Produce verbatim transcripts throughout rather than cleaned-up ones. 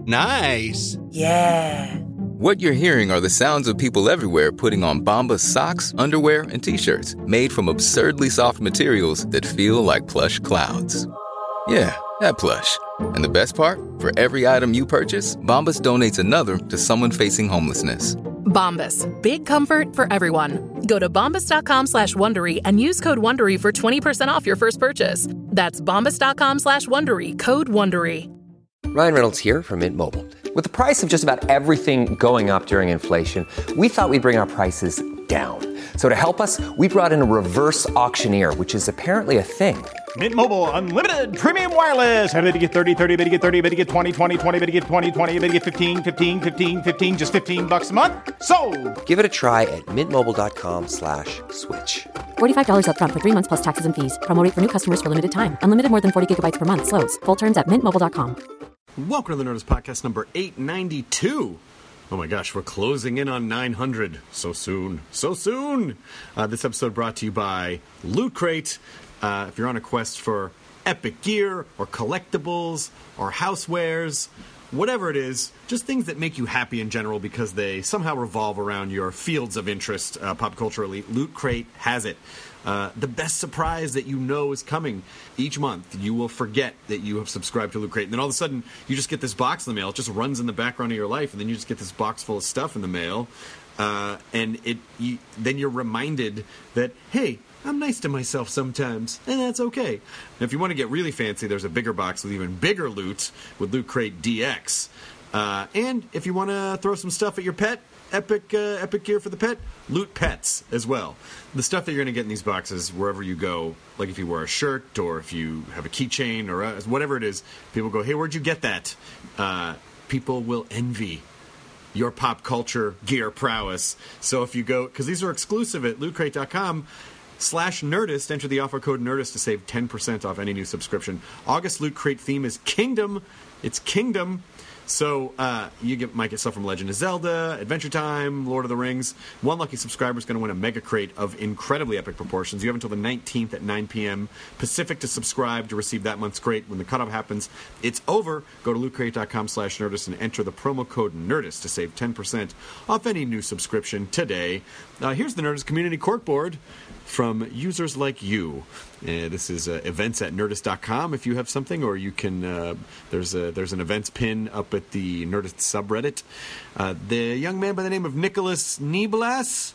Nice. Yeah. What you're hearing are the sounds of people everywhere putting on Bombas socks, underwear, and T-shirts made from absurdly soft materials that feel like plush clouds. Yeah, that plush. And the best part? For every item you purchase, Bombas donates another to someone facing homelessness. Bombas. Big comfort for everyone. Go to bombas.com slash Wondery and use code Wondery for twenty percent off your first purchase. That's bombas.com slash Wondery. Code Wondery. Ryan Reynolds here from Mint Mobile. With the price of just about everything going up during inflation, we thought we'd bring our prices down. So to help us, we brought in a reverse auctioneer, which is apparently a thing. Mint Mobile Unlimited Premium Wireless. How to get thirty, thirty, bit to get thirty, bit to get twenty, twenty, twenty, bit to get twenty, twenty, bit to get fifteen, fifteen, fifteen, fifteen, just fifteen bucks a month? Sold! Give it a try at mintmobile.com slash switch. forty-five dollars up front for three months plus taxes and fees. Promo rate for new customers for limited time. Unlimited more than forty gigabytes per month. Slows full terms at mint mobile dot com. Welcome to the Nerdist Podcast number eight ninety-two. Oh my gosh, we're closing in on nine hundred. So soon. So soon. Uh, this episode brought to you by Loot Crate. Uh, if you're on a quest for epic gear or collectibles or housewares, whatever it is, just things that make you happy in general because they somehow revolve around your fields of interest uh, pop culturally, Loot Crate has it. Uh, the best surprise that you know is coming each month. You will forget that you have subscribed to Loot Crate, and then all of a sudden you just get this box in the mail. It just runs in the background of your life, and then you just get this box full of stuff in the mail, uh, and it you, then you're reminded that, hey, I'm nice to myself sometimes, and that's okay. And if you want to get really fancy, there's a bigger box with even bigger loot with Loot Crate D X. Uh, and if you want to throw some stuff at your pet, epic uh, epic gear for the pet, Loot Pets as well. The stuff that you're going to get in these boxes wherever you go, like if you wear a shirt or if you have a keychain or uh, whatever it is, people go, hey, where'd you get that? Uh, people will envy your pop culture gear prowess. So if you go, because these are exclusive at lootcrate.com slash Nerdist, enter the offer code Nerdist to save ten percent off any new subscription. August Loot Crate theme is Kingdom. It's Kingdom. So uh, you get, might get stuff from Legend of Zelda, Adventure Time, Lord of the Rings. One lucky subscriber is going to win a mega crate of incredibly epic proportions. You have until the nineteenth at nine p.m. Pacific to subscribe to receive that month's crate. When the cutoff happens, it's over. Go to lootcrate.com slash Nerdist and enter the promo code Nerdist to save ten percent off any new subscription today. Uh, here's the Nerdist Community Corkboard from users like you. Uh, this is uh, events at nerdist dot com if you have something, or you can, uh, there's a there's an events pin up at the Nerdist subreddit. Uh, the young man by the name of Nicholas Nieblas,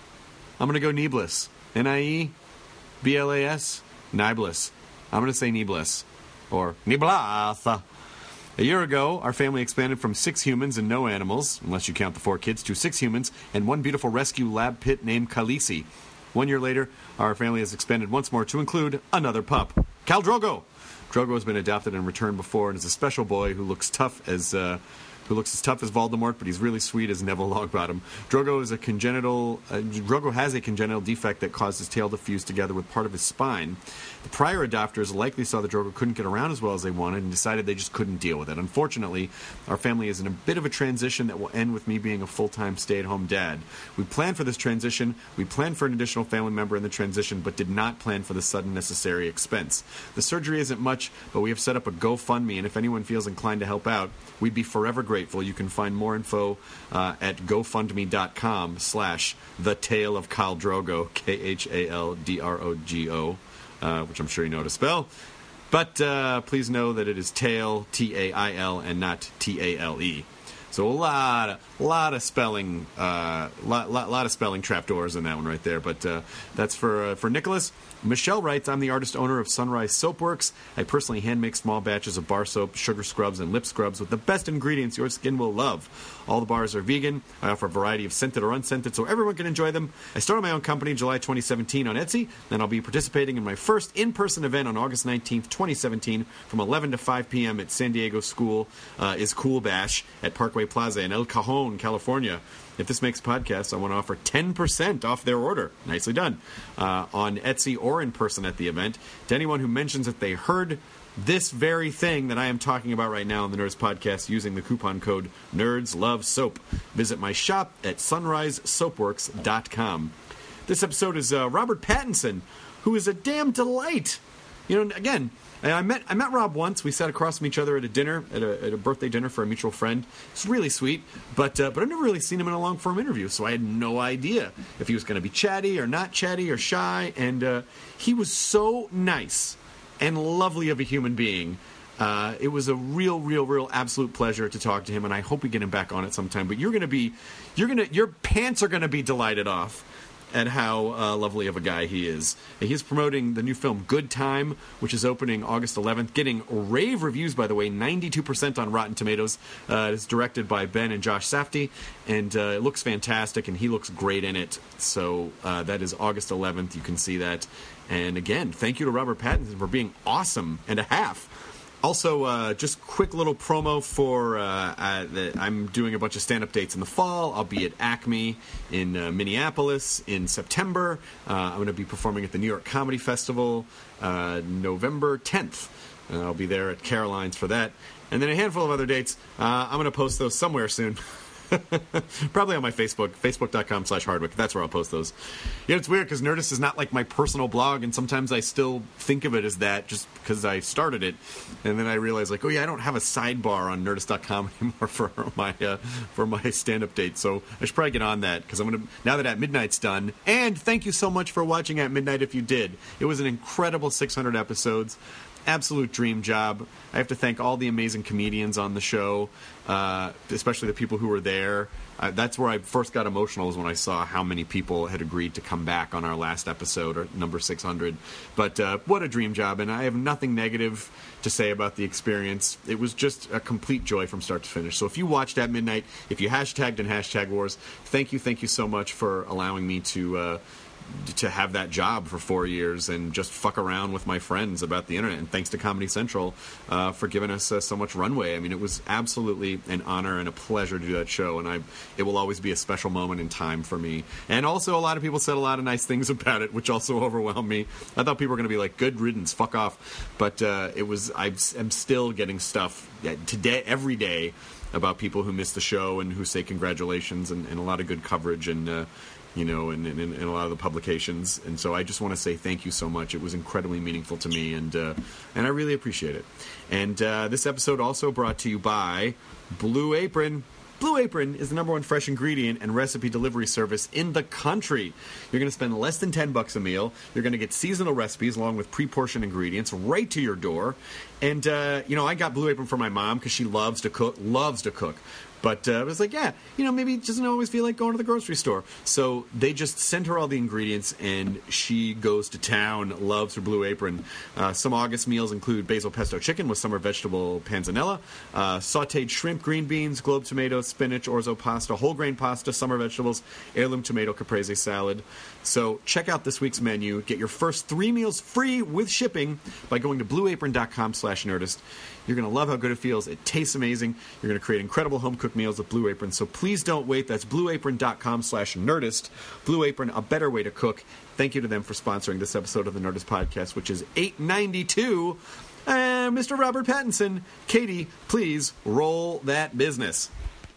I'm going to go Nieblas. N I E B L A S, Nieblas. I'm going to say Nieblas, or Nieblas. A year ago, our family expanded from six humans and no animals, unless you count the four kids, to six humans and one beautiful rescue lab pit named Khaleesi. One year later, our family has expanded once more to include another pup, Khal Drogo. Drogo has been adopted and returned before and is a special boy who looks tough as uh, who looks as tough as Voldemort, but he's really sweet as Neville Longbottom. Drogo is a congenital. Uh, Drogo has a congenital defect that caused his tail to fuse together with part of his spine. The prior adopters likely saw that Drogo couldn't get around as well as they wanted and decided they just couldn't deal with it. Unfortunately, our family is in a bit of a transition that will end with me being a full-time stay-at-home dad. We planned for this transition, we planned for an additional family member in the transition, but did not plan for the sudden necessary expense. The surgery isn't much, but we have set up a GoFundMe, and if anyone feels inclined to help out, we'd be forever grateful. You can find more info uh, at gofundme.com slash the tale of Khal Drogo, K H A L D R O G O. Uh, which I'm sure you know how to spell. But uh, please know that it is tail, T A I L, and not T A L E. So a lot of, lot of spelling, uh, lot, lot, lot of spelling trapdoors in that one right there. But uh, that's for uh, for Nicholas. Michelle writes, I'm the artist owner of Sunrise Soapworks. I personally hand make small batches of bar soap, sugar scrubs, and lip scrubs with the best ingredients your skin will love. All the bars are vegan. I offer a variety of scented or unscented so everyone can enjoy them. I started my own company in July twenty seventeen on Etsy, and I'll be participating in my first in-person event on August nineteenth, twenty seventeen from eleven to five p.m. at San Diego School uh, is Cool Bash at Parkway Plaza in El Cajon, California. If this makes podcasts, I want to offer ten percent off their order. Nicely done. Uh, on Etsy or in person at the event. To anyone who mentions that they heard this very thing that I am talking about right now on the Nerds Podcast using the coupon code NERDSLOVESOAP. Visit my shop at sunrise soapworks dot com. This episode is uh, Robert Pattinson, who is a damn delight. You know, again, And I met I met Rob once. We sat across from each other at a dinner, at a, at a birthday dinner for a mutual friend. It's really sweet, but uh, but I've never really seen him in a long form interview, so I had no idea if he was going to be chatty or not chatty or shy. And uh, he was so nice and lovely of a human being. Uh, it was a real, real, real absolute pleasure to talk to him, and I hope we get him back on it sometime. But you're going to be, you're going to, your pants are going to be delighted off at how uh, lovely of a guy he is. He's promoting the new film Good Time, which is opening August eleventh, getting rave reviews, by the way, ninety-two percent on Rotten Tomatoes. Uh, it's directed by Ben and Josh Safdie, and uh, it looks fantastic, and he looks great in it. So uh, that is August eleventh. You can see that. And again, thank you to Robert Pattinson for being awesome and a half. Also, uh, just quick little promo for, uh, uh, the, I'm doing a bunch of stand-up dates in the fall. I'll be at Acme in uh, Minneapolis in September. Uh, I'm going to be performing at the New York Comedy Festival uh, November tenth. Uh, I'll be there at Caroline's for that. And then a handful of other dates. Uh, I'm going to post those somewhere soon. Probably on my Facebook, facebook.com slash Hardwick. That's where I'll post those. Yeah, it's weird because Nerdist is not like my personal blog, and sometimes I still think of it as that just because I started it. And then I realize, like, oh yeah, I don't have a sidebar on Nerdist dot com anymore for my uh, for my stand-up date. So I should probably get on that because I'm gonna now that At Midnight's done. And thank you so much for watching At Midnight if you did. It was an incredible six hundred episodes. Absolute dream job. I have to thank all the amazing comedians on the show, uh, especially the people who were there. Uh, that's where I first got emotional, was when I saw how many people had agreed to come back on our last episode, or number six hundred. But uh, what a dream job, and I have nothing negative to say about the experience. It was just a complete joy from start to finish. So if you watched At Midnight, if you hashtagged and hashtag wars, thank you, thank you so much for allowing me to... Uh, to have that job for four years and just fuck around with my friends about the internet. And thanks to Comedy Central uh, for giving us uh, so much runway. I mean, it was absolutely an honor and a pleasure to do that show, and I it will always be a special moment in time for me. And also, a lot of people said a lot of nice things about it, which also overwhelmed me. I thought people were going to be like, good riddance, fuck off. But uh, it was, I'm still getting stuff today, every day, about people who miss the show and who say congratulations, and, and a lot of good coverage, and uh, you know, in, in, in a lot of the publications. And so I just want to say thank you so much. It was incredibly meaningful to me, and uh, and I really appreciate it. And uh, this episode also brought to you by Blue Apron. Blue Apron is the number one fresh ingredient and recipe delivery service in the country. You're going to spend less than ten bucks a meal. You're going to get seasonal recipes along with pre-portioned ingredients right to your door. And, uh, you know, I got Blue Apron for my mom because she loves to cook, loves to cook. But uh, I was like, yeah, you know, maybe doesn't always feel like going to the grocery store. So they just send her all the ingredients, and she goes to town, loves her Blue Apron. Uh, some August meals include basil pesto chicken with summer vegetable panzanella, uh, sautéed shrimp, green beans, globe tomatoes, spinach, orzo pasta, whole grain pasta, summer vegetables, heirloom tomato caprese salad. So check out this week's menu. Get your first three meals free with shipping by going to blueapron.com slash nerdist. You're going to love how good it feels. It tastes amazing. You're going to create incredible home-cooked meals with Blue Apron. So please don't wait. That's blueapron.com slash nerdist. Blue Apron, a better way to cook. Thank you to them for sponsoring this episode of the Nerdist Podcast, which is eight ninety-two. And Mister Robert Pattinson, Katie, please roll that business.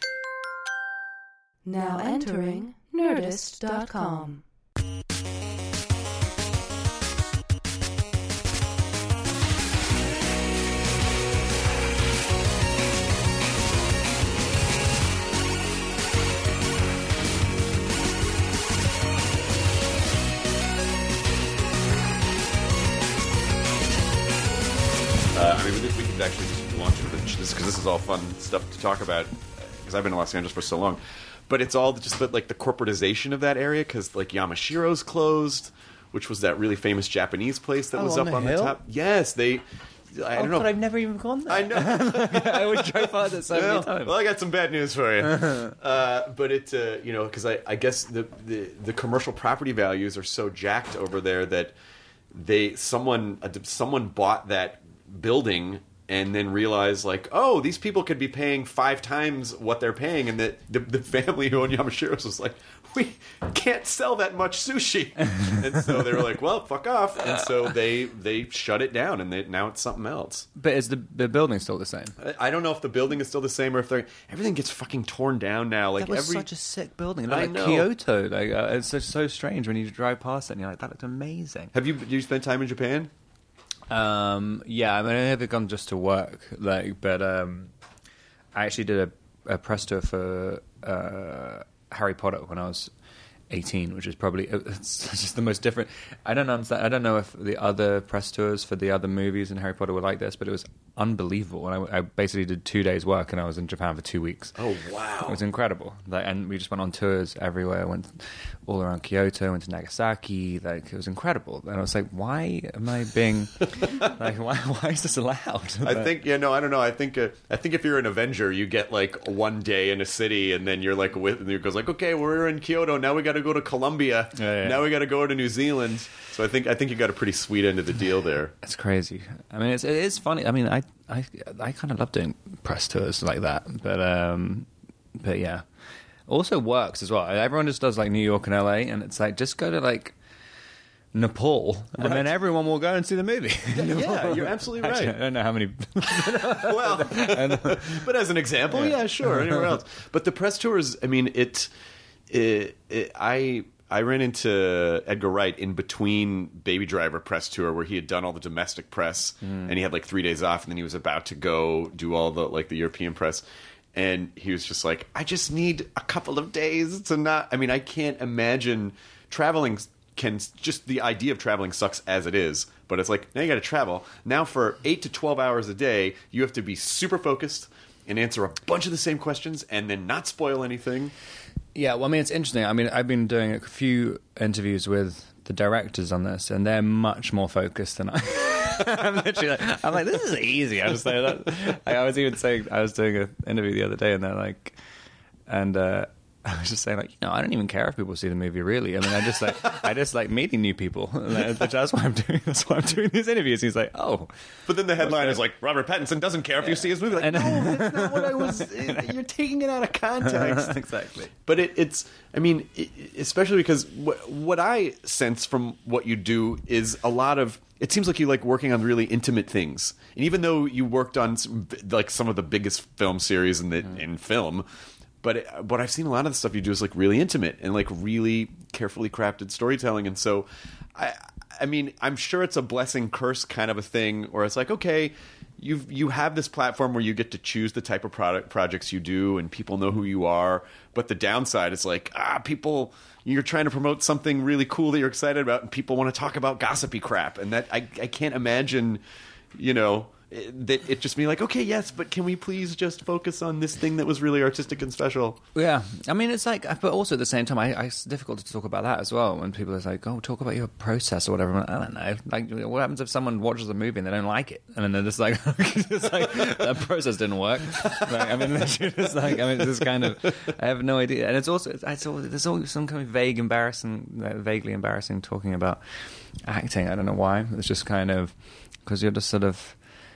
Now entering nerdist dot com. Uh, I mean, we could, we could actually just launch into this, because this is all fun stuff to talk about, because I've been in Los Angeles for so long. But it's all just the, like the corporatization of that area, because like Yamashiro's closed, which was that really famous Japanese place that oh, was on up the on hill? the top. Yes, they... I oh, don't know. But I've never even gone there. I know. I always drive past it so well, many times. Well, I got some bad news for you. uh, but it, uh, you know, because I, I guess the, the the commercial property values are so jacked over there that they someone uh, someone bought that building and then realized, like, oh, these people could be paying five times what they're paying, and that the, the family who owned Yamashiro's was like, we can't sell that much sushi, and so they were like, well, fuck off, and so they they shut it down, and they, now it's something else. But is the the building still the same? I, I don't know if the building is still the same, or if they're everything gets fucking torn down now. Like that was every, such a sick building, I like know. Kyoto. Like uh, it's just so strange when you drive past it, and you're like, that looked amazing. Have you do you spend time in Japan? Um, yeah, I mean, I have gone just to work, like, but um, I actually did a, a press tour for uh, Harry Potter when I was eighteen, which is probably it's just the most different. I don't understand. I don't know if the other press tours for the other movies in Harry Potter were like this, but it was unbelievable. And I, I basically did two days work, and I was in Japan for two weeks. Oh wow, it was incredible. Like, and we just went on tours everywhere. Went all around Kyoto, went to Nagasaki. Like, it was incredible. And I was like, why am I being like, why? Why is this allowed? I think yeah, no, I don't know. I think uh, I think if you're an Avenger, you get like one day in a city, and then you're like with, and it goes like, okay, we're in Kyoto now. We got to go to Colombia. Yeah, yeah. Now we got to go to New Zealand. So I think I think you got a pretty sweet end of the deal there. It's crazy. I mean, it's it is funny. I mean, I I I kind of love doing press tours like that, but um, but yeah, also works as well. Everyone just does like New York and L A, and it's like just go to like Nepal, and right. then everyone will go and see the movie. Yeah, yeah you're absolutely right. Actually, I don't know how many. Well, but as an example, yeah, yeah sure, anywhere else. But the press tours, I mean, it. It, it, I I ran into Edgar Wright in between Baby Driver press tour, where he had done all the domestic press, mm. and he had like three days off, and then he was about to go do all the like the European press, and he was just like, I just need a couple of days to not. I mean, I can't imagine traveling. Can just the idea of traveling sucks as it is, but it's like now you got to travel. Now for eight to twelve hours a day, you have to be super focused and answer a bunch of the same questions, and then not spoil anything. Yeah, well, I mean, it's interesting. I mean, I've been doing a few interviews with the directors on this, and they're much more focused than I. I'm literally like, I'm like, this is easy. I just say that. I was even saying, I was doing an interview the other day, and they're like, and uh, I was just saying, like, you know, I don't even care if people see the movie. Really, I mean, I just like, I just like meeting new people. Which that's why I'm doing. That's why I'm doing these interviews. He's like, oh, but then the headline is like, Robert Pattinson doesn't care if yeah. you see his movie. Like, no, that's not what I was. It, you're taking it out of context. Exactly. But it, it's. I mean, it, especially because what, what I sense from what you do is a lot of. It seems like you like working on really intimate things, and even though you worked on some, like some of the biggest film series in the mm. in film. But it, but I've seen a lot of the stuff you do is like really intimate and like really carefully crafted storytelling, and so I I mean I'm sure it's a blessing curse kind of a thing, or it's like okay, you you have this platform where you get to choose the type of product projects you do, and people know who you are. But the downside is like ah people you're trying to promote something really cool that you're excited about, and people want to talk about gossipy crap, and that I I can't imagine, you know. That it just be like, okay, yes, but can we please just focus on this thing that was really artistic and special? Yeah, I mean, it's like, but also at the same time, I, I, it's difficult to talk about that as well. When people are like, "Oh, talk about your process or whatever," I don't know. Like, what happens if someone watches a movie and they don't like it, and then they're just like, "It's like that process didn't work." Like, I mean, it's just like, I mean, it's kind of, I have no idea, and it's also, it's all, there's always some kind of vague, embarrassing, uh, vaguely embarrassing talking about acting. I don't know why. It's just kind of because you're just sort of.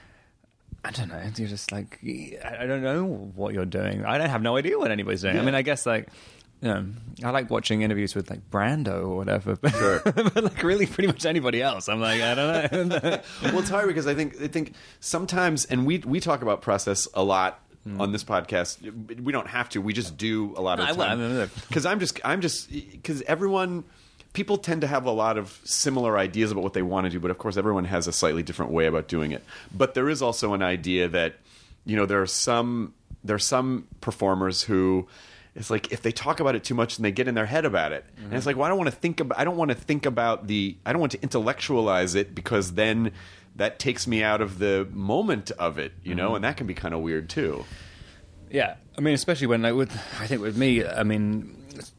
I don't know. You're just like, I don't know what you're doing. I don't have no idea what anybody's doing. Yeah. I mean, I guess like, you know, I like watching interviews with like Brando or whatever, but, sure. but like really pretty much anybody else. I'm like, I don't know. Well, it's hard because I think I think sometimes, and we we talk about process a lot mm. on this podcast. We don't have to. We just do a lot of the time. Because I'm just I'm just because everyone. People tend to have a lot of similar ideas about what they want to do, but of course everyone has a slightly different way about doing it. But there is also an idea that, you know, there are some there are some performers who it's like if they talk about it too much and they get in their head about it. Mm-hmm. And it's like, well, I don't want to think about I don't want to think about the I don't want to intellectualize it because then that takes me out of the moment of it, you know, mm-hmm. and that can be kind of weird too. Yeah. I mean, especially when like with I think with me, I mean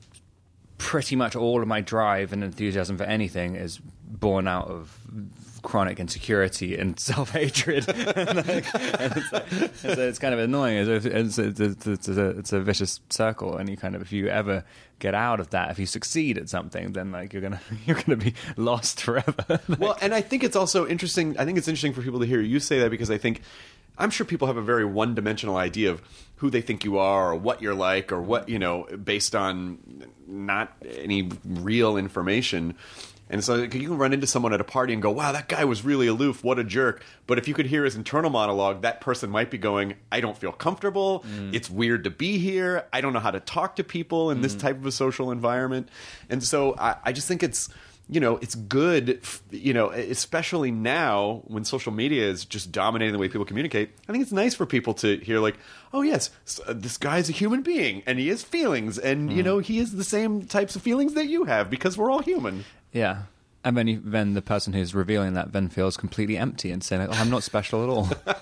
pretty much all of my drive and enthusiasm for anything is born out of chronic insecurity and self-hatred. and like, and it's, like, it's, it's kind of annoying. It's, it's, it's, it's, a, it's a vicious circle, and you kind of, if you ever get out of that, if you succeed at something, then like you're gonna you're gonna be lost forever. Like, well, and I think it's also interesting. I think it's interesting for people to hear you say that because I think. I'm sure people have a very one-dimensional idea of who they think you are or what you're like or what, you know, based on not any real information. And so you can run into someone at a party and go, wow, that guy was really aloof. What a jerk. But if you could hear his internal monologue, that person might be going, I don't feel comfortable. Mm. It's weird to be here. I don't know how to talk to people in mm. this type of a social environment. And so I, I just think it's you know, it's good, you know, especially now when social media is just dominating the way people communicate. I think it's nice for people to hear, like, oh, yes, this guy's a human being, and he has feelings, and, mm. you know, he has the same types of feelings that you have, because we're all human. Yeah. And then, you, then the person who's revealing that then feels completely empty and saying, like, oh, I'm not special at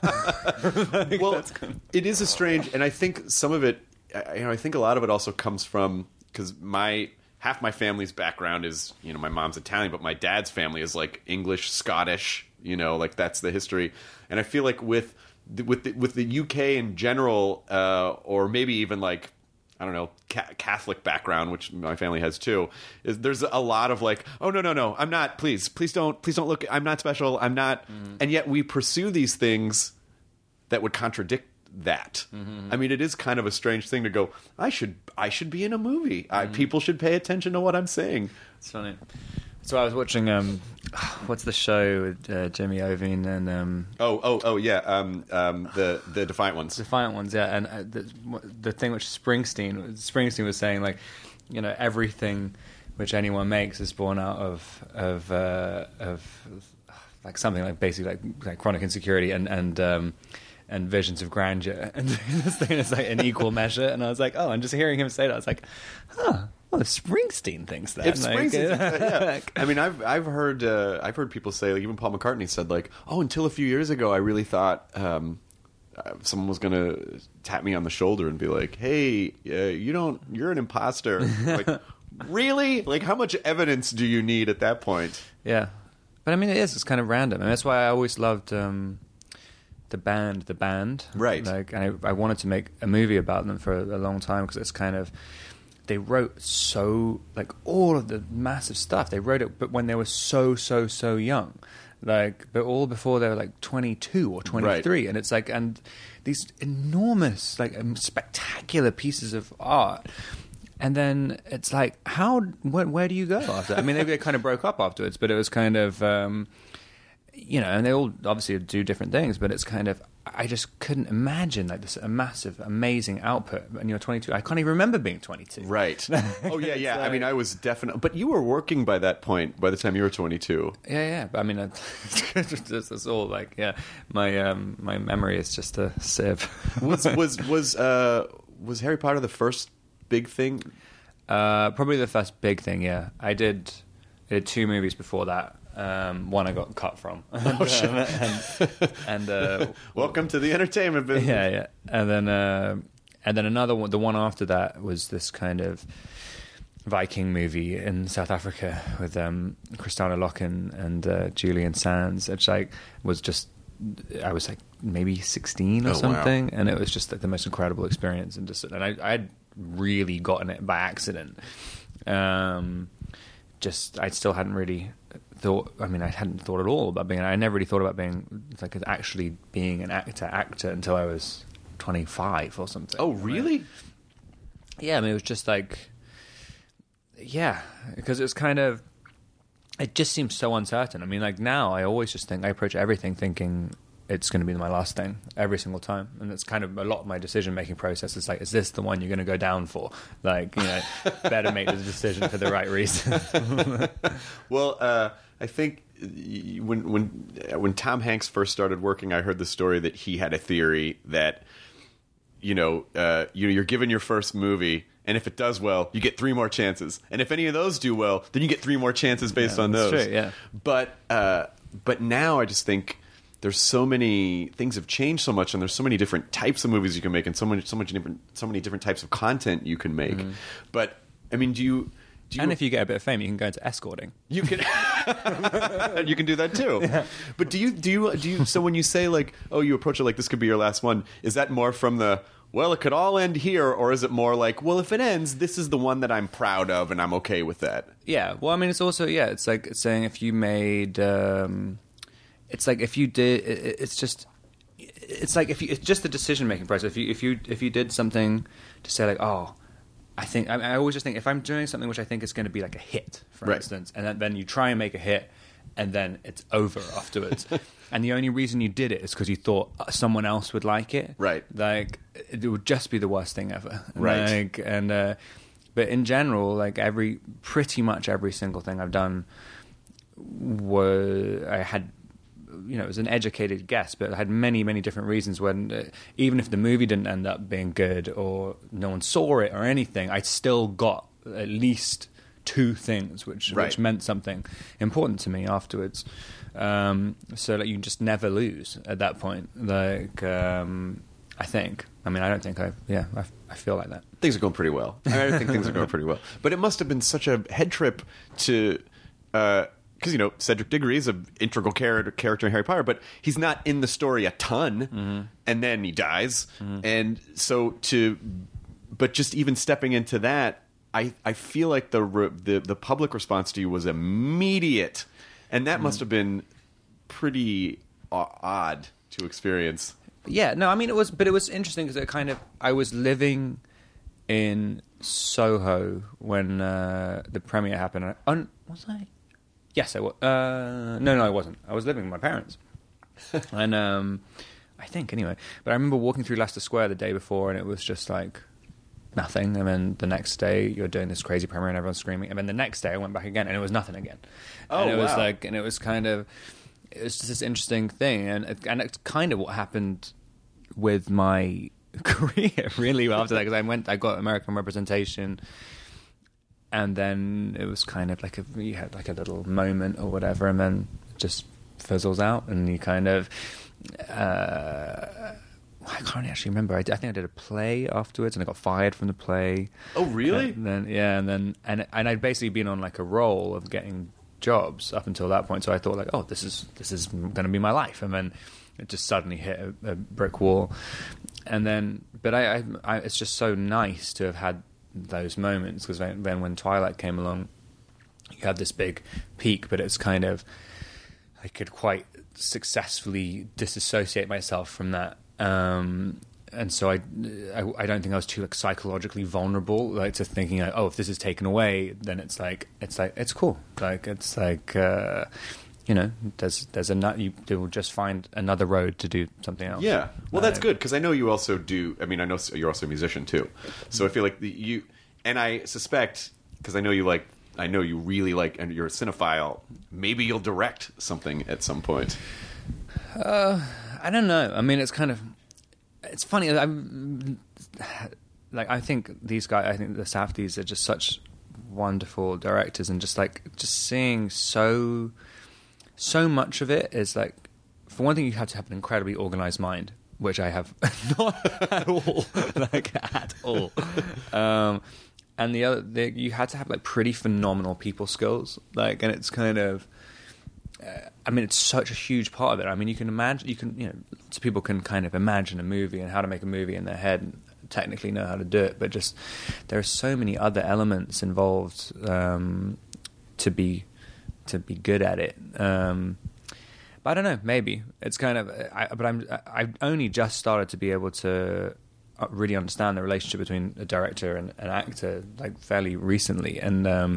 all. Well, it is a strange, and I think some of it, you know, I think a lot of it also comes from, because my... half my family's background is, you know, my mom's Italian, but my dad's family is like English, Scottish, you know, like that's the history. And I feel like with the, with the, with the U K in general, uh, or maybe even like, I don't know, ca- Catholic background, which my family has too, is there's a lot of like, oh, no, no, no, I'm not, please, please don't, please don't look, I'm not special, I'm not. Mm. And yet we pursue these things that would contradict that. Mm-hmm. I mean, it is kind of a strange thing to go, I should I should be in a movie. Mm-hmm. I, people should pay attention to what I'm saying. It's funny. So I was watching, um, what's the show with uh, Jimmy Iovine and... Um, oh, oh, oh, yeah, um, um, the the Defiant Ones. Defiant Ones, yeah. And uh, the, the thing which Springsteen, Springsteen was saying, like, you know, everything which anyone makes is born out of, of, uh, of like, something like, basically, like, like chronic insecurity and... and um, and visions of grandeur, and this thing is like an equal measure. And I was like, oh, and just hearing him say that, I was like, huh, well, if Springsteen thinks that, if like, Springsteen, yeah. I mean, I've I've heard uh, I've heard people say, like, even Paul McCartney said, like, oh, until a few years ago, I really thought um, uh, someone was gonna tap me on the shoulder and be like, hey, uh, you don't, you're an imposter. Like, really? Like, how much evidence do you need at that point? Yeah, but I mean, it is. It's kind of random, and that's why I always loved. Um, The band, the band, right? Like, and I, I wanted to make a movie about them for a, a long time because it's kind of they wrote so like all of the massive stuff. They wrote it, but when they were so so so young, like, but all before they were like twenty-two or twenty-three, right. And it's like, and these enormous, like, um, spectacular pieces of art. And then it's like, how? Where, where do you go after? I mean, they, they kind of broke up afterwards, but it was kind of. Um, You know, and they all obviously do different things, but it's kind of, I just couldn't imagine like this a massive, amazing output. And you're twenty-two. I can't even remember being twenty-two. Right. Oh, yeah, yeah. Like, I mean, I was definitely, but you were working by that point, by the time you were twenty-two. Yeah, yeah. But I mean, it's, it's all like, yeah, my um, my memory is just a sieve. was was was uh, was Harry Potter the first big thing? Uh, probably the first big thing, yeah. I did, I did two movies before that. Um, one I got cut from. and, oh, shit. uh, and, and uh, welcome to the entertainment business. Yeah, yeah. And then, uh, and then another one. The one after that was this kind of Viking movie in South Africa with um, Kristanna Loken and uh, Julian Sands, which like was just. I was like maybe sixteen or oh, something, wow. And it was just like the most incredible experience. And just, and I, I had really gotten it by accident. Um, just I still hadn't really. Thought, I mean, I hadn't thought at all about being. I never really thought about being like actually being an actor, actor until I was twenty-five or something. Oh, really? I, yeah, I mean, it was just like, yeah, because it was kind of. It just seems so uncertain. I mean, like now, I always just think I approach everything thinking it's going to be my last thing every single time, and it's kind of a lot of my decision making process. It's like, is this the one you're going to go down for? Like, you know, better make the decision for the right reason. Well, uh, I think when when when Tom Hanks first started working, I heard the story that he had a theory that you know uh, you you're given your first movie. And if it does well, you get three more chances. And if any of those do well, then you get three more chances based yeah, on those. True, yeah. But uh, but now I just think there's so many things have changed so much, and there's so many different types of movies you can make, and so many so much different so many different types of content you can make. Mm-hmm. But I mean, do you? Do you and if you get a bit of fame, you can go into escorting. You can, you can do that too. Yeah. But do you do you do you? So when you say like, oh, you approach it like this could be your last one, is that more from the well, it could all end here, or is it more like, well, if it ends, this is the one that I'm proud of, and I'm okay with that? Yeah. Well, I mean, it's also yeah, it's like it's saying if you made, um, it's like if you did, it, it's just, it's like if you, it's just the decision making process. If you if you if you did something to say like, oh. I think I, mean, I always just think if I'm doing something which I think is going to be like a hit, for right. instance, and then, then you try and make a hit, and then it's over afterwards, and the only reason you did it is because you thought someone else would like it, right? Like it would just be the worst thing ever, right? Like, and uh, but in general, like every pretty much every single thing I've done was I had. You know, it was an educated guess, but I had many, many different reasons when, uh, even if the movie didn't end up being good or no one saw it or anything, I still got at least two things which right. which meant something important to me afterwards. Um, so like, you just never lose at that point. Like, um, I think. I mean, I don't think I. Yeah, I, I feel like that. Things are going pretty well. I, I think things are going pretty well. But it must have been such a head trip to. Uh, Because, you know, Cedric Diggory is an integral character, character in Harry Potter, but he's not in the story a ton, mm-hmm. and then he dies. Mm-hmm. And so to... But just even stepping into that, I, I feel like the, the the public response to you was immediate. And that mm-hmm. must have been pretty odd to experience. Yeah, no, I mean, it was... But it was interesting because it kind of... I was living in Soho when uh, the premiere happened. Un, was I... Yes, I was. Uh, no, no, I wasn't. I was living with my parents. and um, I think, anyway. But I remember walking through Leicester Square the day before, and it was just like nothing. And then the next day, you're doing this crazy premiere, and everyone's screaming. And then the next day, I went back again, and it was nothing again. Oh, and it wow. was like, and it was kind of, it was just this interesting thing. And, it, and it's kind of what happened with my career, really, after that. Because I went, I got American representation. And then it was kind of like a, you had like a little moment or whatever, and then it just fizzles out, and you kind of, uh, I can't actually remember. I, I think I did a play afterwards, and I got fired from the play. Oh, really? And then yeah, and then and and I'd basically been on like a roll of getting jobs up until that point. So I thought like, oh, this is this is going to be my life, and then it just suddenly hit a, a brick wall. And then, but I, I, I, it's just so nice to have had those moments, because then when Twilight came along, you had this big peak, but it's kind of, I could quite successfully disassociate myself from that, um, and so I, I, I don't think I was too like psychologically vulnerable, like to thinking like, oh, if this is taken away, then it's like it's like it's cool, like it's like. Uh, You know, there's there's a nut. You will just find another road to do something else. Yeah, well, that's uh, good, because I know you also do. I mean, I know you're also a musician too, so I feel like the, you and I suspect, because I know you like, I know you really like, and you're a cinephile. Maybe you'll direct something at some point. Uh, I don't know. I mean, it's kind of, it's funny. I'm like, I think these guys, I think the Safdies are just such wonderful directors, and just like just seeing so. So much of it is like, for one thing, you have to have an incredibly organized mind, which I have not at all, like at all. Um, and the other, the, you had to have like pretty phenomenal people skills, like, and it's kind of, uh, I mean, it's such a huge part of it. I mean, you can imagine, you can, you know, lots of people can kind of imagine a movie and how to make a movie in their head and technically know how to do it, but just there are so many other elements involved um, to be. to be good at it, um, but I don't know. Maybe it's kind of. I, but I'm. I've only just started to be able to really understand the relationship between a director and an actor, like fairly recently. And um,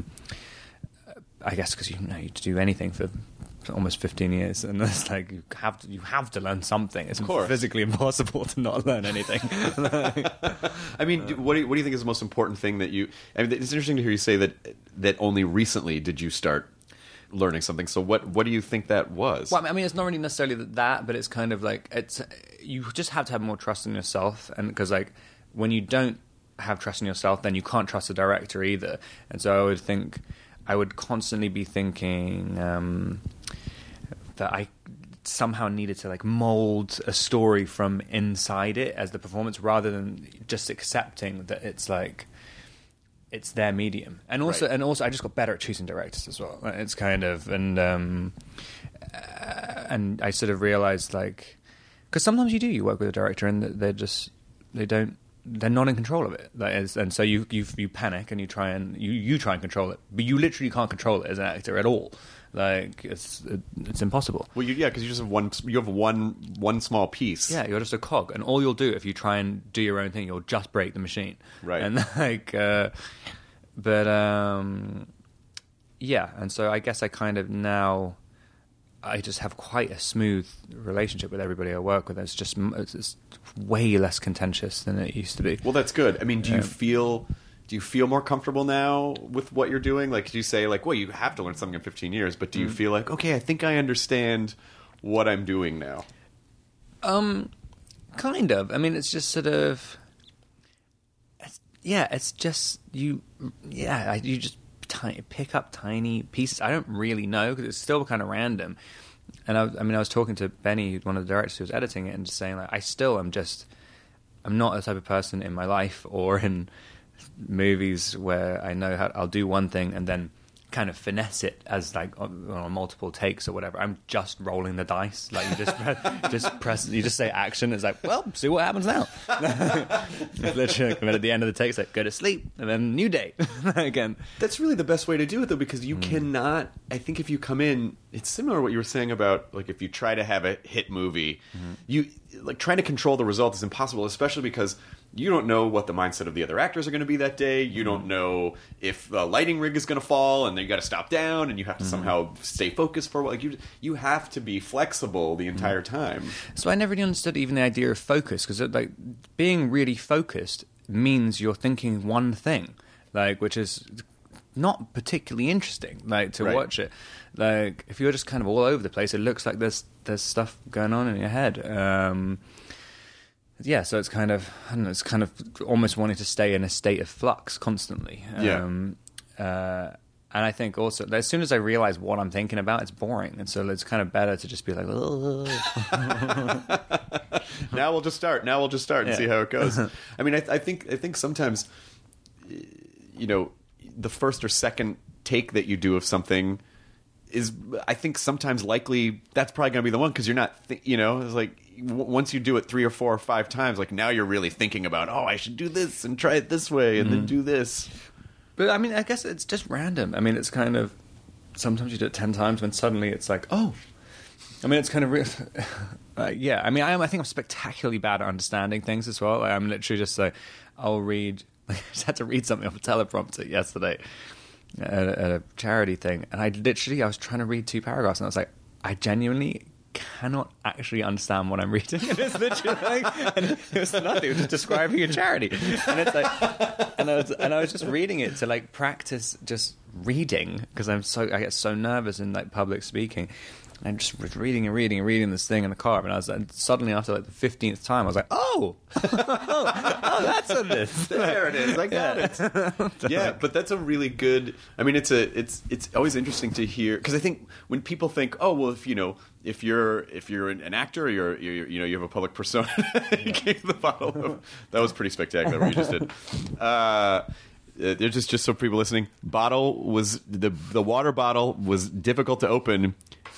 I guess because you know you do anything for almost fifteen years, and it's like you have to. You have to learn something. It's physically impossible to not learn anything. I mean, what do you, what do you think is the most important thing that you? I mean, it's interesting to hear you say that that only recently did you start learning something. So what what do you think that was? Well, I mean, it's not really necessarily that, but it's kind of like it's you just have to have more trust in yourself, and because like when you don't have trust in yourself, then you can't trust the director either. And so I would think I would constantly be thinking um, that I somehow needed to like mold a story from inside it as the performance, rather than just accepting that it's like. It's their medium, and also, right. and also, I just got better at choosing directors as well. It's kind of, and um, uh, and I sort of realized, like, because sometimes you do, you work with a director, and they're just, they don't, they're not in control of it. That is, and so you you you panic and you try and you you try and control it, but you literally can't control it as an actor at all. Like it's it, it's impossible. Well, you, yeah, because you just have one. You have one one small piece. Yeah, you're just a cog, and all you'll do if you try and do your own thing, you'll just break the machine. Right. And like, uh, but um, yeah, and so I guess I kind of now, I just have quite a smooth relationship with everybody I work with. It's just it's, it's way less contentious than it used to be. Well, that's good. I mean, do you Yeah. feel? do you feel more comfortable now with what you're doing? Like, do you say like, well, you have to learn something in fifteen years, but do you mm. feel like, okay, I think I understand what I'm doing now? Um, kind of. I mean, it's just sort of, it's, yeah, it's just you, yeah, you just tiny, pick up tiny pieces. I don't really know because it's still kind of random. And I, I mean, I was talking to Benny, one of the directors who was editing it, and just saying like, I still am just, I'm not the type of person in my life or in movies where I know how I'll do one thing and then kind of finesse it as like on, on multiple takes or whatever. I'm just rolling the dice. Like you just press, just press, you just say action. It's like, well, see what happens now. Literally, and then at the end of the take, it's like go to sleep and then new day again. That's really the best way to do it though, because you mm. cannot. I think if you come in, it's similar to what you were saying about like if you try to have a hit movie, mm-hmm. you like trying to control the result is impossible, especially because you don't know what the mindset of the other actors are going to be that day. You don't know if the lighting rig is going to fall, and then you got to stop down, and you have to mm-hmm. somehow stay focused for a while. Like you, you have to be flexible the entire mm-hmm. time. So I never really understood even the idea of focus, because like being really focused means you're thinking one thing, like which is not particularly interesting, like to right. watch it. Like if you're just kind of all over the place, it looks like there's there's stuff going on in your head. Um, Yeah, so it's kind of, I don't know, it's kind of almost wanting to stay in a state of flux constantly. Yeah. Um, uh, and I think also, as soon as I realize what I'm thinking about, it's boring. And so it's kind of better to just be like, now we'll just start. Now we'll just start and yeah. see how it goes. I mean, I, I think I think sometimes, you know, the first or second take that you do of something is, I think sometimes likely that's probably going to be the one, because you're not, th- you know, it's like, once you do it three or four or five times, like now you're really thinking about, oh, I should do this and try it this way and mm. then do this. But I mean, I guess it's just random. I mean, it's kind of, sometimes you do it ten times when suddenly it's like, oh, I mean, it's kind of real. uh, yeah, I mean, I, am, I think I'm spectacularly bad at understanding things as well. Like, I'm literally just like, I'll read, I just had to read something off a teleprompter yesterday at a, at a charity thing. And I literally, I was trying to read two paragraphs and I was like, I genuinely cannot actually understand what I'm reading. And it's literally like, and it was nothing. It was just describing a charity. And it's like, and I was, and I was just reading it to like practice just reading, because I'm so, I get so nervous in like public speaking. And just was reading and reading and reading this thing in the car, and I was like, suddenly after like the fifteenth time, I was like, oh, oh, oh, that's what it is. There it is. I got yeah. it. Yeah, but that's a really good. I mean, it's a, it's, it's always interesting to hear, because I think when people think, oh, well, if you know, if you're, if you're an actor, or you're, you're you know, you have a public persona, you gave the bottle of, that was pretty spectacular what you just did. Uh, They're just just so people listening. Bottle was the the water bottle was difficult to open,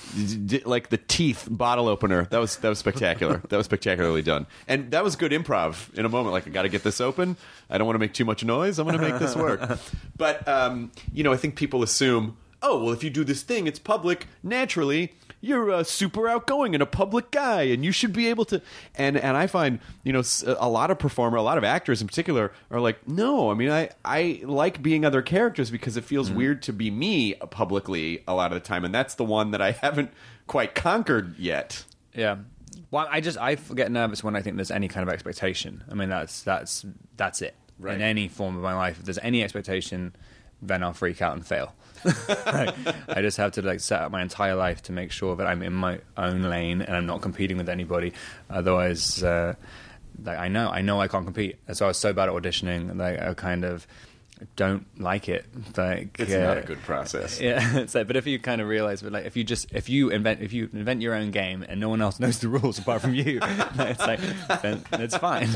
D- like the teeth bottle opener. That was that was spectacular. That was spectacularly done, and that was good improv. In a moment, like I got to get this open. I don't want to make too much noise. I'm going to make this work. But um, you know, I think people assume, oh well, if you do this thing, it's public. Naturally, you're a super outgoing and a public guy, and you should be able to. And and I find, you know, a lot of performer, a lot of actors in particular, are like, no, I mean, I, I like being other characters because it feels mm-hmm. weird to be me publicly a lot of the time, and that's the one that I haven't quite conquered yet. Yeah. Well, I just I get nervous when I think there's any kind of expectation. I mean, that's that's that's it. Right. In any form of my life, if there's any expectation, then I'll freak out and fail. Like, I just have to like set up my entire life to make sure that I'm in my own lane and I'm not competing with anybody. Otherwise, uh, like I know, I know I can't compete. And so I was so bad at auditioning, like I kind of don't like it. Like it's uh, not a good process. Yeah, it's like, but if you kind of realize, but like if you just if you invent if you invent your own game and no one else knows the rules apart from you, it's like then it's fine.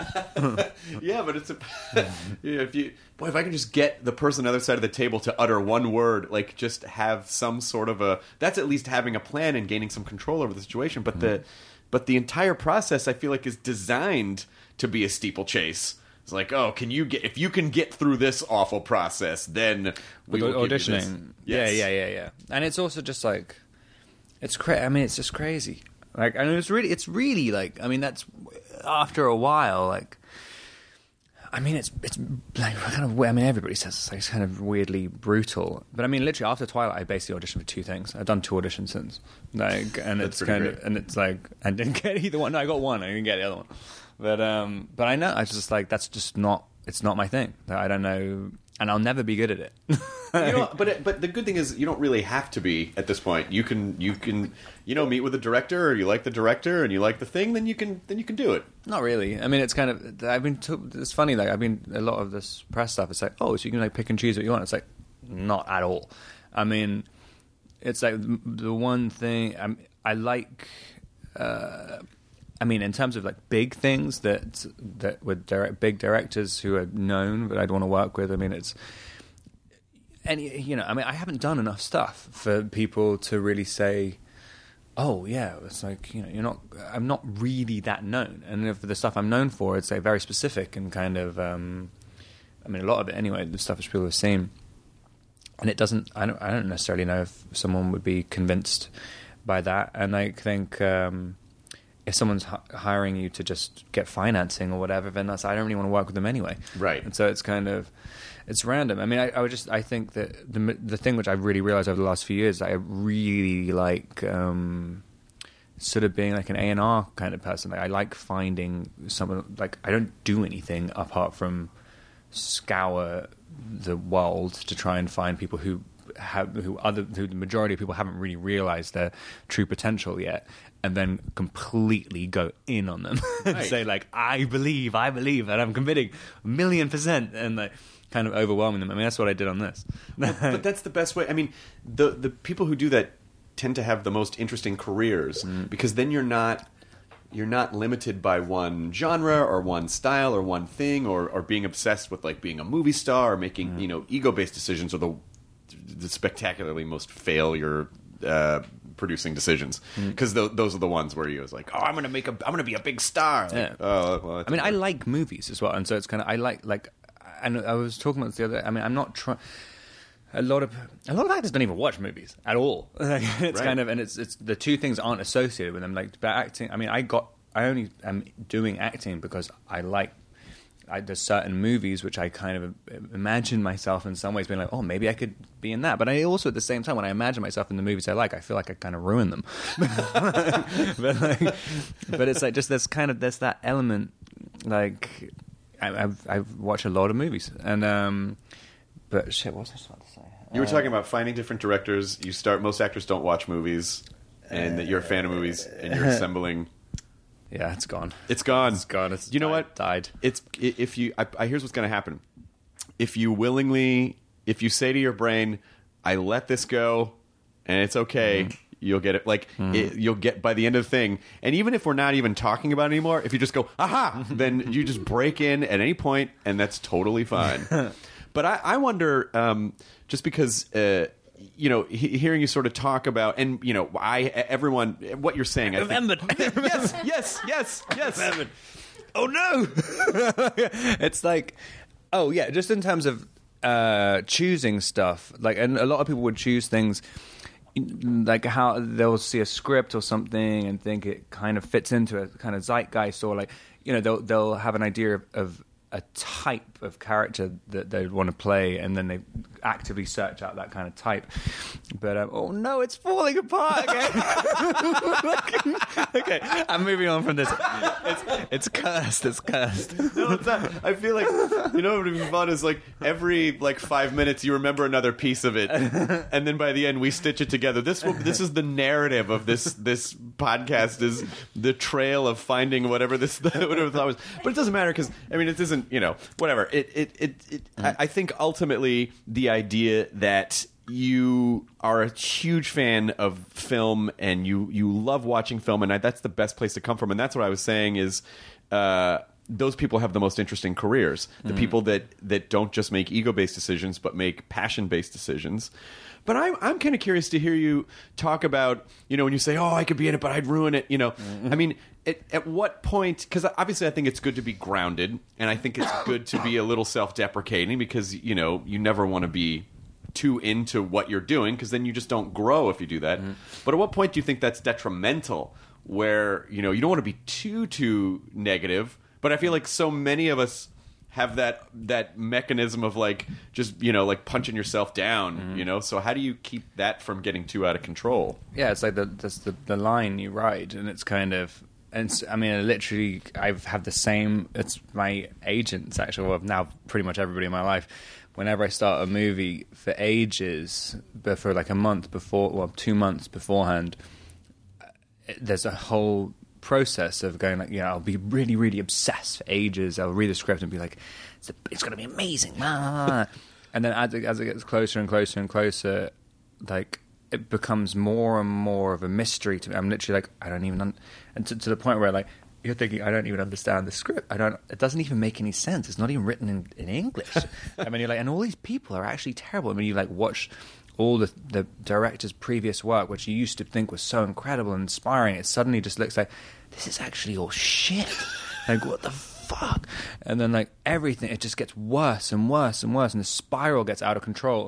Yeah, but it's a yeah, if you boy if I can just get the person on the other side of the table to utter one word, like just have some sort of a that's at least having a plan and gaining some control over the situation. But mm-hmm. the but the entire process I feel like is designed to be a steeplechase. It's like, oh, can you get if you can get through this awful process, then we With will auditioning. Give you this. Yes. Yeah, yeah, yeah, yeah. And it's also just like, it's cra- I mean, it's just crazy. Like, I mean, it's really, it's really like, I mean, that's after a while. Like, I mean, it's it's like kind of. I mean, everybody says it's, like, it's kind of weirdly brutal. But I mean, literally after Twilight, I basically auditioned for two things. I've done two auditions since. Like, and it's kind great. of, and it's like, I didn't get either one. No, I got one. I didn't get the other one. But um, but I know I was just like that's just not it's not my thing. I don't know, and I'll never be good at it. you know, but it, but the good thing is you don't really have to be at this point. You can you can you know meet with the director, or you like the director and you like the thing, then you can then you can do it. Not really. I mean, it's kind of I've been. To, it's funny. Like I've been a lot of this press stuff. It's like, oh, so you can like pick and choose what you want. It's like not at all. I mean, it's like the one thing I'm, I like. Uh, I mean, in terms of like big things that that with direct, big directors who are known that I'd want to work with. I mean, it's and you know, I mean, I haven't done enough stuff for people to really say, "Oh, yeah." It's like, you know, you're not. I'm not really that known, and for the stuff I'm known for, it's like very specific and kind of. Um, I mean, a lot of it anyway. The stuff is people have seen, and it doesn't. I don't. I don't necessarily know if someone would be convinced by that, and I think. Um, If someone's h- hiring you to just get financing or whatever, then that's, I don't really want to work with them anyway. Right. And so it's kind of, it's random. I mean, I, I would just, I think that the the thing which I've really realized over the last few years, I really like um, sort of being like an A and R kind of person. Like I like finding someone, like I don't do anything apart from scour the world to try and find people who have, who other, who the majority of people haven't really realized their true potential yet. And then completely go in on them and right. say like, I believe, I believe, and I'm committing a million percent, and like kind of overwhelming them. I mean, that's what I did on this. but, but that's the best way. I mean, the the people who do that tend to have the most interesting careers mm. because then you're not you're not limited by one genre or one style or one thing or or being obsessed with like being a movie star or making mm. you know ego based decisions or the the spectacularly most failure. Uh, producing decisions because mm. th- those are the ones where you was like, oh, I'm gonna make a, I'm gonna be a big star. Like, yeah. Oh, well, I mean, I like movies as well, and so it's kind of I like like, and I was talking about this the other. I mean, I'm not trying. A lot of a lot of actors don't even watch movies at all. It's right. kind of, and it's it's the two things aren't associated with them. Like, but acting. I mean, I got I only am doing acting because I like. I, there's certain movies which I kind of imagine myself in some ways being like, oh, maybe I could be in that. But I also, at the same time, when I imagine myself in the movies I like, I feel like I kind of ruin them. but, like, but it's like just this kind of there's that element. Like I, I've I've watched a lot of movies, and um, but shit, what was I about to say? You were talking about finding different directors. You start. Most actors don't watch movies, and that you're a fan of movies, and you're assembling. Yeah, it's gone. It's gone. It's gone. It's you know died, what? Died. It's if you. I, I here's what's going to happen. If you willingly, if you say to your brain, "I let this go, and it's okay," mm. you'll get it. Like mm. it, you'll get by the end of the thing. And even if we're not even talking about it anymore, if you just go, "Aha!" then you just break in at any point, and that's totally fine. But I, I wonder, um, just because. Uh, You know, he, hearing you sort of talk about, and you know, I everyone, what you're saying. I remembered. Think, yes, yes, yes, yes. Remembered. Oh no! It's like, oh yeah, just in terms of uh, choosing stuff, like, and a lot of people would choose things like how they'll see a script or something and think it kind of fits into a kind of zeitgeist, or like, you know, they'll they'll have an idea of. of a type of character that they want to play, and then they actively search out that kind of type. But um, oh no, it's falling apart again. Okay, I'm moving on from this. It's it's cursed. It's cursed. No, it's not. I feel like you know what would be fun is like every like five minutes you remember another piece of it, and then by the end we stitch it together. This will, this is the narrative of this this podcast is the trail of finding whatever this whatever thought was. But it doesn't matter because I mean it isn't. You know, whatever. It, it, it, it mm. I, I think ultimately the idea that you are a huge fan of film and you, you love watching film, and I, that's the best place to come from. And that's what I was saying is uh, those people have the most interesting careers. The mm. people that, that don't just make ego-based decisions, but make passion-based decisions. But I'm I'm kind of curious to hear you talk about, you know, when you say, oh, I could be in it, but I'd ruin it. You know, mm-hmm. I mean, at, at what point? Because obviously I think it's good to be grounded, and I think it's good to be a little self-deprecating because, you know, you never want to be too into what you're doing because then you just don't grow if you do that. Mm-hmm. But at what point do you think that's detrimental where, you know, you don't want to be too, too negative? But I feel like so many of us have that that mechanism of like just you know like punching yourself down, mm-hmm. you know. So how do you keep that from getting too out of control? Yeah, it's like the that's the the line you ride, and it's kind of and so, I mean, I literally, I've had the same. It's my agents actually. Well, now pretty much everybody in my life. Whenever I start a movie, for ages, but for like a month before, well, two months beforehand, there's a whole process of going like, you know, I'll be really, really obsessed for ages. I'll read the script and be like, it's, it's going to be amazing. And then as it, as it gets closer and closer and closer, like, it becomes more and more of a mystery to me. I'm literally like, I don't even, un- and to, to the point where like, you're thinking, I don't even understand the script. I don't. It doesn't even make any sense. It's not even written in, in English. I mean, you're like, and all these people are actually terrible. I mean, you like watch all the the director's previous work, which you used to think was so incredible and inspiring. It suddenly just looks like this is actually all shit. Like, what the fuck? And then like everything, it just gets worse and worse and worse, and the spiral gets out of control.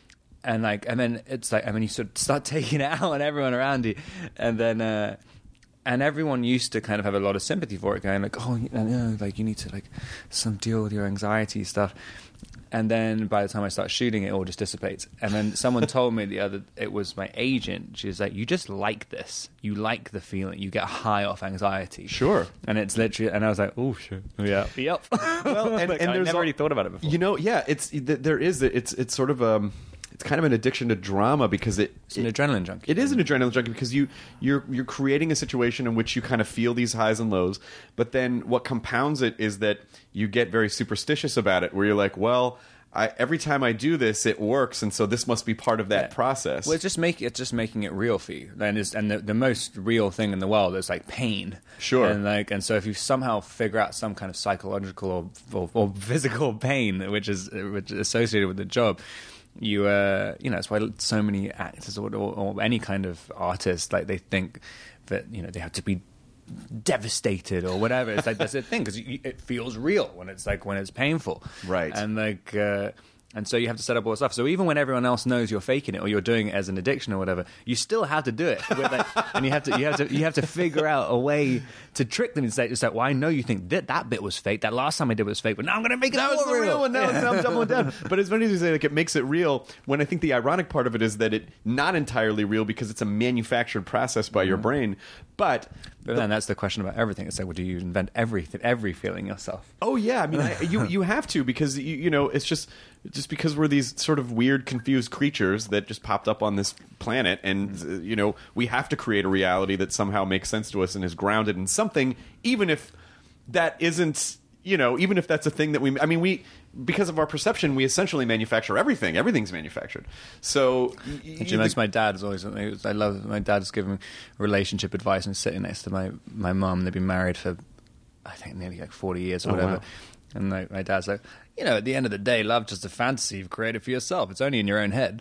And like, and then it's like, I mean, you sort of start taking it out on everyone around you, and then. Uh, And everyone used to kind of have a lot of sympathy for it, going like, "Oh, you know, like you need to like some deal with your anxiety stuff." And then by the time I start shooting, it all just dissipates. And then someone told me the other, it was my agent. She was like, "You just like this. You like the feeling. You get high off anxiety." Sure. And it's literally, and I was like, "Oh shit, yeah, yep." Well, and, like, and I there's never all, really thought about it before. You know, yeah, it's there is it's it's sort of um. It's kind of an addiction to drama because it it's an it, adrenaline junkie. It is an adrenaline junkie because you you're you're creating a situation in which you kind of feel these highs and lows, but then what compounds it is that you get very superstitious about it, where you're like, well, I, every time I do this, it works, and so this must be part of that yeah. process. Well, it's just make it's just making it real for you, and is and the, the most real thing in the world is like pain. Sure. And like, and so if you somehow figure out some kind of psychological or or, or physical pain, which is which is associated with the job. You, uh, you know, that's why so many actors or, or, or any kind of artist, like they think that you know they have to be devastated or whatever. It's like that's the thing because it feels real when it's like when it's painful, right? And like, uh, and so you have to set up all the stuff. So even when everyone else knows you're faking it or you're doing it as an addiction or whatever, you still have to do it. With like, and you have to, you have to, you have to figure out a way to trick them and say, "It's like, well, I know you think that that bit was fake. That last time I did it was fake, but now I'm going to make it that was the real. real one. Now yeah. I'm doubling down." But it's funny to say, like, it makes it real. When I think the ironic part of it is that it not entirely real because it's a manufactured process by mm-hmm. your brain. But, but then that's the question about everything. It's like, well, do you invent everything, every feeling yourself? Oh yeah, I mean, I, you you have to because you, you know it's just just because we're these sort of weird, confused creatures that just popped up on this planet, and uh, you know we have to create a reality that somehow makes sense to us and is grounded in something, even if that isn't. You know, even if that's a thing that we, I mean, we, because of our perception, we essentially manufacture everything. Everything's manufactured. So, y- you know, my dad is always, I love, my dad's giving relationship advice and sitting next to my, my mum. They've been married for, I think, nearly like forty years or oh, whatever. Wow. And like, my dad's like, you know, at the end of the day, love's just a fantasy you've created for yourself. It's only in your own head.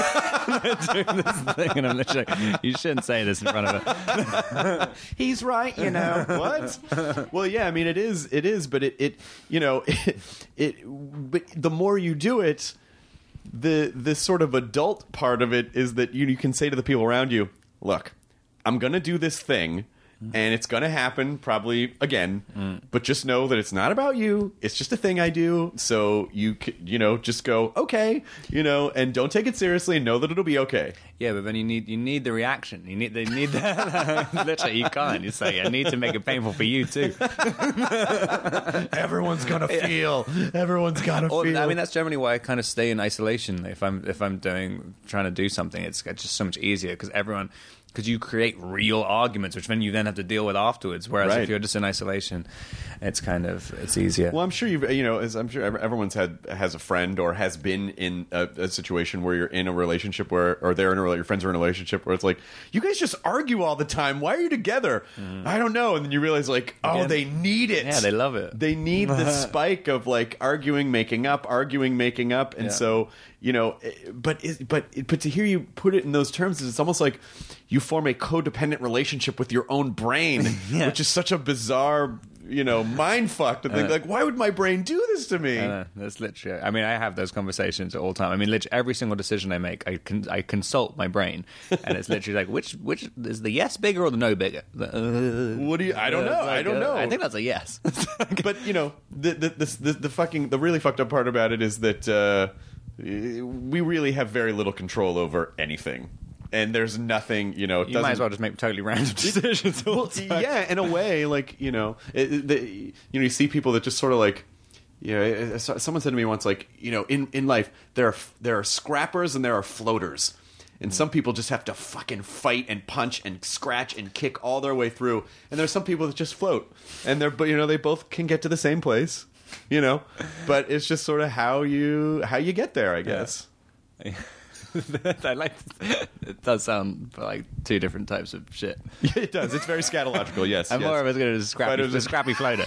Doing this thing, and I'm literally like, you shouldn't say this in front of her. He's right, you know. What? Well, yeah, I mean, it is, it is, but it, it you know, it, it, but the more you do it, the the sort of adult part of it is that you, you can say to the people around you, look, I'm going to do this thing. And it's going to happen probably again, mm. but just know that it's not about you. It's just a thing I do. So you you know just go okay, you know, and don't take it seriously and know that it'll be okay. Yeah, but then you need you need the reaction. You need they need that. Literally, you can't. You say I need to make it painful for you too. Everyone's gonna feel. Everyone's gotta or, feel. I mean, that's generally why I kind of stay in isolation if I'm if I'm doing trying to do something. It's just so much easier because everyone. Because you create real arguments, which then you then have to deal with afterwards. Whereas right. if you're just in isolation, it's kind of it's easier. Well, I'm sure you've you know, as I'm sure everyone's had has a friend or has been in a, a situation where you're in a relationship where, or they're in a your friends are in a relationship where it's like you guys just argue all the time. Why are you together? Mm. I don't know. And then you realize like, oh, Again, they need it. Yeah, they love it. They need the spike of like arguing, making up, arguing, making up, and yeah. so. You know, but but but to hear you put it in those terms, it's almost like you form a codependent relationship with your own brain, yeah. which is such a bizarre, you know, mind fuck to think uh, like, why would my brain do this to me? Uh, that's literally. I mean, I have those conversations all the time. I mean, literally every single decision I make, I con- I consult my brain, and it's literally like, which which is the yes bigger or the no bigger? Uh, what do you? I don't know. Like, I don't know. Uh, I think that's a yes. But you know, the the, the the the fucking the really fucked up part about it is that. Uh, We really have very little control over anything. and there's nothing, you know. It You might as doesn't- well just make totally random decisions. all Well, the time. yeah, in a way, like you know, it, it, the, you know, you see people that just sort of like, you know, it- it- someone said to me once, like, you know, in, in life there are there are scrappers and there are floaters, and some people just have to fucking fight and punch and scratch and kick all their way through, and there's some people that just float, and they're but you know they both can get to the same place, you know, but it's just sort of how you how you get there, I guess. I like. It does sound like two different types of shit. Yeah, it does. It's very scatological. Yes, I'm yes. more of a good as scrappy, Fighters the and- scrappy floater.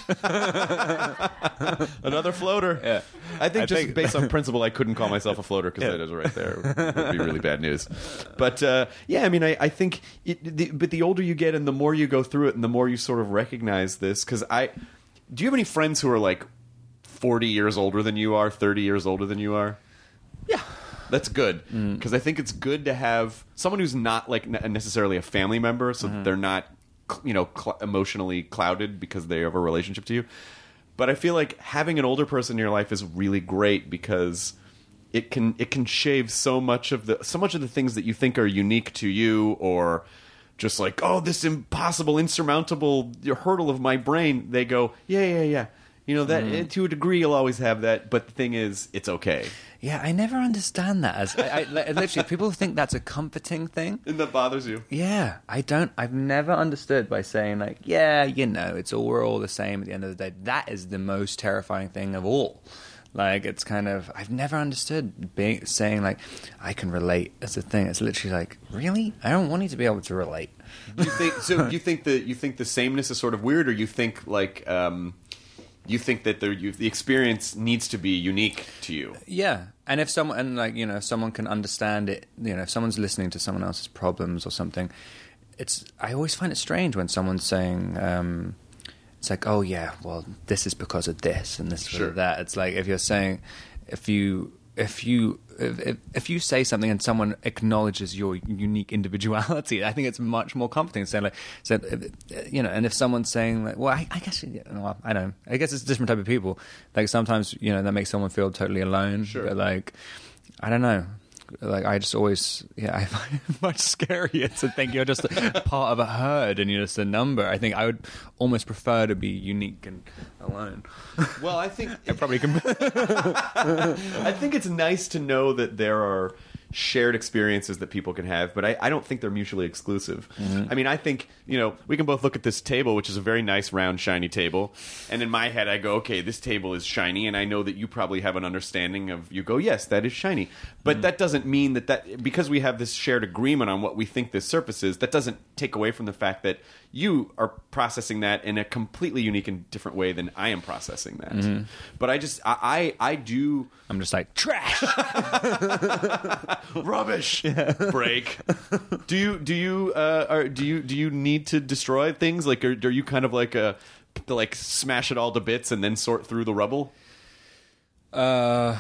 Another floater. Yeah. I think I just think- based on principle, I couldn't call myself a floater because that is right there. It would be really bad news. But uh, yeah, I mean, I, I think, it, the, but the older you get and the more you go through it and the more you sort of recognize this, because I, do you have any friends who are like forty years older than you are, thirty years older than you are? Yeah. That's good because I think it's good to have someone who's not like ne- necessarily a family member, so that they're not, cl- you know, cl- emotionally clouded because they have a relationship to you. But I feel like having an older person in your life is really great because it can it can shave so much of the so much of the things that you think are unique to you, or just like, oh, this impossible, insurmountable hurdle of my brain. They go, yeah, yeah, yeah. You know, that to a degree you'll always have that, but the thing is, it's okay. Yeah, I never understand that. As I, I, li- literally, people think that's a comforting thing. And that bothers you. Yeah, I don't. I've never understood by saying like, yeah, you know, it's all we're all the same at the end of the day. That is the most terrifying thing of all. Like, it's kind of I've never understood being saying like I can relate as a thing. It's literally like, really? I don't want you to be able to relate. Do you think so? Do you think that you think the sameness is sort of weird, or you think like um, you think that the you, the experience needs to be unique to you? Yeah, and if someone and like you know, if someone can understand it, you know, if someone's listening to someone else's problems or something, it's I always find it strange when someone's saying. Um, It's like, oh yeah, well, this is because of this and this is because Sure. of that. It's like if you're saying, if you, if you, if, if, if you say something and someone acknowledges your unique individuality, I think it's much more comforting. Saying like, so, you know, and if someone's saying like, well, I, I guess, you know, I don't, I guess it's a different type of people. Like sometimes, you know, that makes someone feel totally alone. Sure. But like, I don't know. Like I just always, yeah, I find it much scarier to think you're just a part of a herd and you're just a number. I think I would almost prefer to be unique and alone. Well, I think I probably can. I think it's nice to know that there are shared experiences that people can have, but I, I don't think they're mutually exclusive. Mm-hmm. I mean, I think, you know, we can both look at this table, which is a very nice, round, shiny table, and in my head I go, okay, this table is shiny, and I know that you probably have an understanding of, you go, yes, that is shiny. But Mm-hmm. that doesn't mean that, that, because we have this shared agreement on what we think this surface is, that doesn't take away from the fact that you are processing that in a completely unique and different way than I am processing that. Mm-hmm. But I just, I, I, I do... I'm just like trash. Rubbish. Break. Do you do you uh, are, do you do you need to destroy things? Like, are, are you kind of like a to like smash it all to bits and then sort through the rubble? Uh,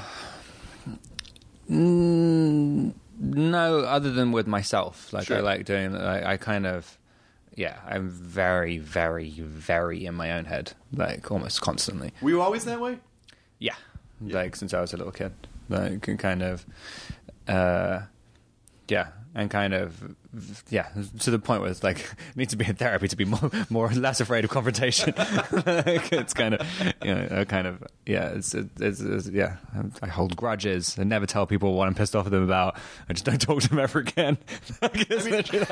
mm, no, other than with myself. Like Sure. I like doing. I, I kind of. Yeah, I'm very, very, very in my own head, like almost constantly. Were you always that way? Yeah, like since I was a little kid, like and kind of, uh, yeah, and kind of, yeah, to the point where it's like it needs to be in therapy to be more, more less afraid of confrontation. Like, it's kind of, you know, a kind of, yeah, it's, it's, it's, yeah. I hold grudges. I never tell people what I'm pissed off at them about. I just don't talk to them ever again. Like, it's literally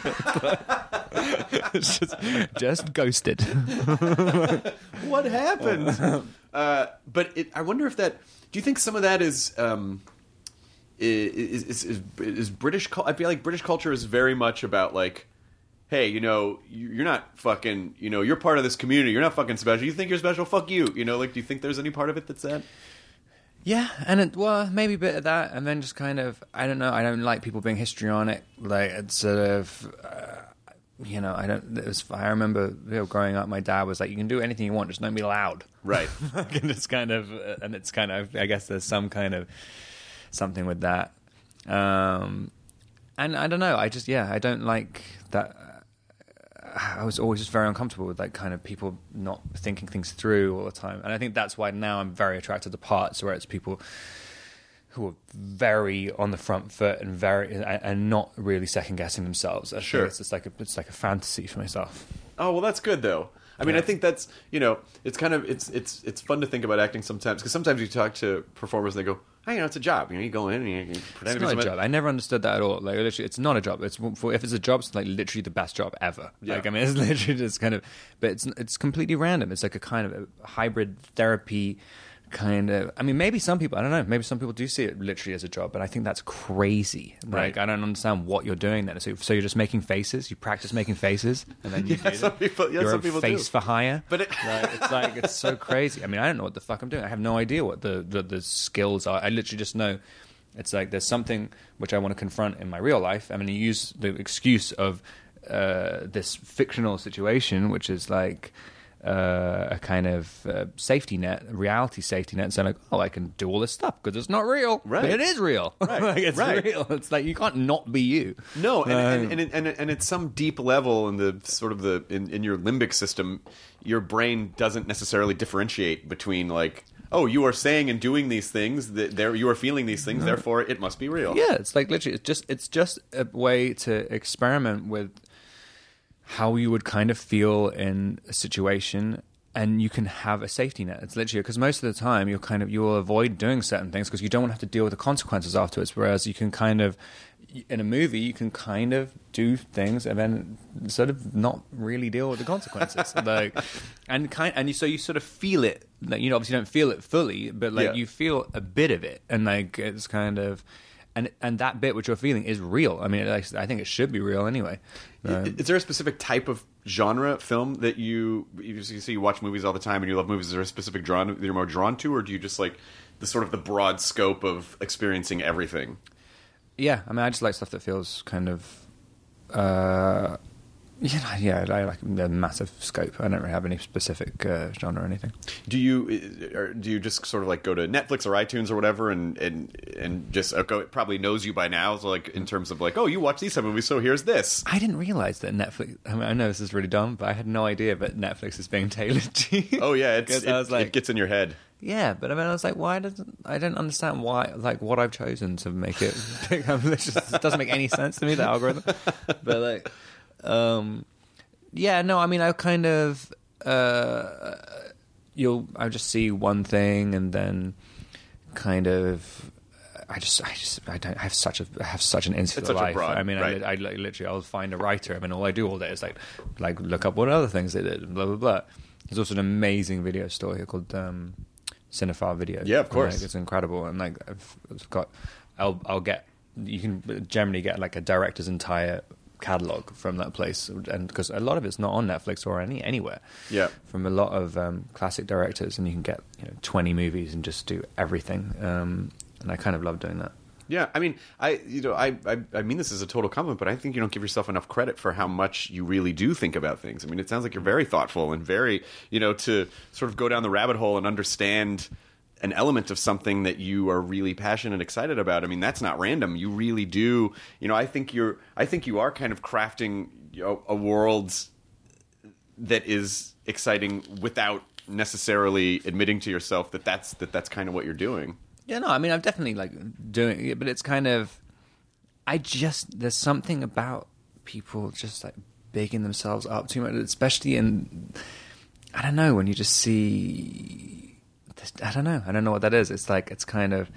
that. It's just, just ghosted. What happened? uh, but it, I wonder if that. Do you think some of that is um, is, is, is is British? cul- I feel like British culture is very much about like, hey, you know, you- you're not fucking, you know, you're part of this community. You're not fucking special. You think you're special? Fuck you. You know, like, do you think there's any part of it that's that? Yeah, and it, well, maybe a bit of that, and then just kind of, I don't know, I don't like people being histrionic. Like, it's sort of, uh, you know, I don't. It was, I remember, you know, growing up, my dad was like, "You can do anything you want, just don't be loud." Right. And it's kind of, and it's kind of, I guess there's some kind of something with that. Um, and I don't know. I just, yeah, I don't like that. I was always just very uncomfortable with like kind of people not thinking things through all the time, and I think that's why now I'm very attracted to parts where it's people who are very on the front foot and very and, and not really second guessing themselves. I Sure. think it's just like a, it's like a fantasy for myself. Oh well, that's good though. I mean, Yeah. I think that's you know, it's kind of it's it's it's fun to think about acting sometimes because sometimes you talk to performers and they go, "Hey, you know, it's a job. You know, you go in and you, you pretend It's to be not a somebody." job. I never understood that at all. Like literally, it's not a job. It's for, if it's a job, it's like literally the best job ever. Yeah. Like I mean, it's literally just kind of, but it's it's completely random. It's like a kind of a hybrid therapy kind of. I mean, maybe some people. I don't know. Maybe some people do see it literally as a job, but I think that's crazy. Like Right. I don't understand what you're doing then. So, so you're just making faces. You practice making faces, and then you Yeah, do some them. people- yeah, you're some a people face do. for hire. But it- like, it's like it's so crazy. I mean, I don't know what the fuck I'm doing. I have no idea what the the, the skills are. I literally just know. It's like there's something which I want to confront in my real life. I'm going to use the excuse of uh, this fictional situation, which is like uh, a kind of uh, safety net, a reality safety net. So like, oh, I can do all this stuff because it's not real, Right. but it is real. Right. Like, it's Right. real. It's like you can't not be you. No, and, Um, and, and, and, and at some deep level in the sort of the in, in your limbic system, your brain doesn't necessarily differentiate between like, oh, you are saying and doing these things, that there you are feeling these things, therefore it must be real. Yeah, it's like literally, it's just it's just a way to experiment with how you would kind of feel in a situation, and you can have a safety net. It's literally because most of the time you'll kind of you will avoid doing certain things because you don't want to have to deal with the consequences afterwards. Whereas you can kind of in a movie you can kind of do things and then sort of not really deal with the consequences. like and kind and you, so you sort of feel it. Like, you know, obviously you don't feel it fully, but like Yeah. you feel a bit of it, and like it's kind of. And and that bit which you're feeling is real. I mean, like, I think it should be real anyway. Um, Is there a specific type of genre film that you you see you watch movies all the time and you love movies? Is there a specific genre that you're more drawn to, or do you just like the sort of the broad scope of experiencing everything? yeah, I mean, I just like stuff that feels kind of, uh, you know, yeah, I like the massive scope. I don't really have any specific uh, genre or anything. Do you or do you just sort of like go to Netflix or iTunes or whatever and and and just uh, go? It probably knows you by now. So like in terms of like, oh, you watch these type of movies, so here's this. I didn't realize that Netflix. I mean, I know this is really dumb, but I had no idea that Netflix is being tailored to you. Oh yeah, it's, 'Cause it, I was like, it gets in your head. yeah, but I mean, I was like, why doesn't I don't understand why, like, what I've chosen to make it. It just it doesn't make any sense to me, the algorithm. But like, um, yeah, no, I mean, I kind of, uh, you'll, I just see one thing and then kind of. I just, I just, I don't I have such a, I have such an insular It's such a life. broad, I mean, right. I, I like, literally, I'll find a writer. I mean, all I do all day is like, like look up what other things they did, and blah blah blah. There's also an amazing video store here called um, Cinephile Video. Yeah, of course. Like, it's incredible, and like I've, I've got, I'll, I'll get. You can generally get like a director's entire catalog from that place, and because a lot of it's not on Netflix or any anywhere. Yeah. From a lot of um, classic directors, and you can get you know twenty movies and just do everything. Um, and I kind of love doing that. Yeah, I mean, I you know, I, I I mean this is a total compliment, but I think you don't give yourself enough credit for how much you really do think about things. I mean, it sounds like you're very thoughtful and very, you know, to sort of go down the rabbit hole and understand an element of something that you are really passionate and excited about. I mean, that's not random. You really do. You know, I think you're. I think you are kind of crafting you know, a world that is exciting without necessarily admitting to yourself that that's that that's kind of what you're doing. Yeah, no, I mean, I'm definitely like doing it, but it's kind of, I just, there's something about people just like bigging themselves up too much, especially in, I don't know, when you just see, this, I don't know, I don't know what that is. It's like, it's kind of,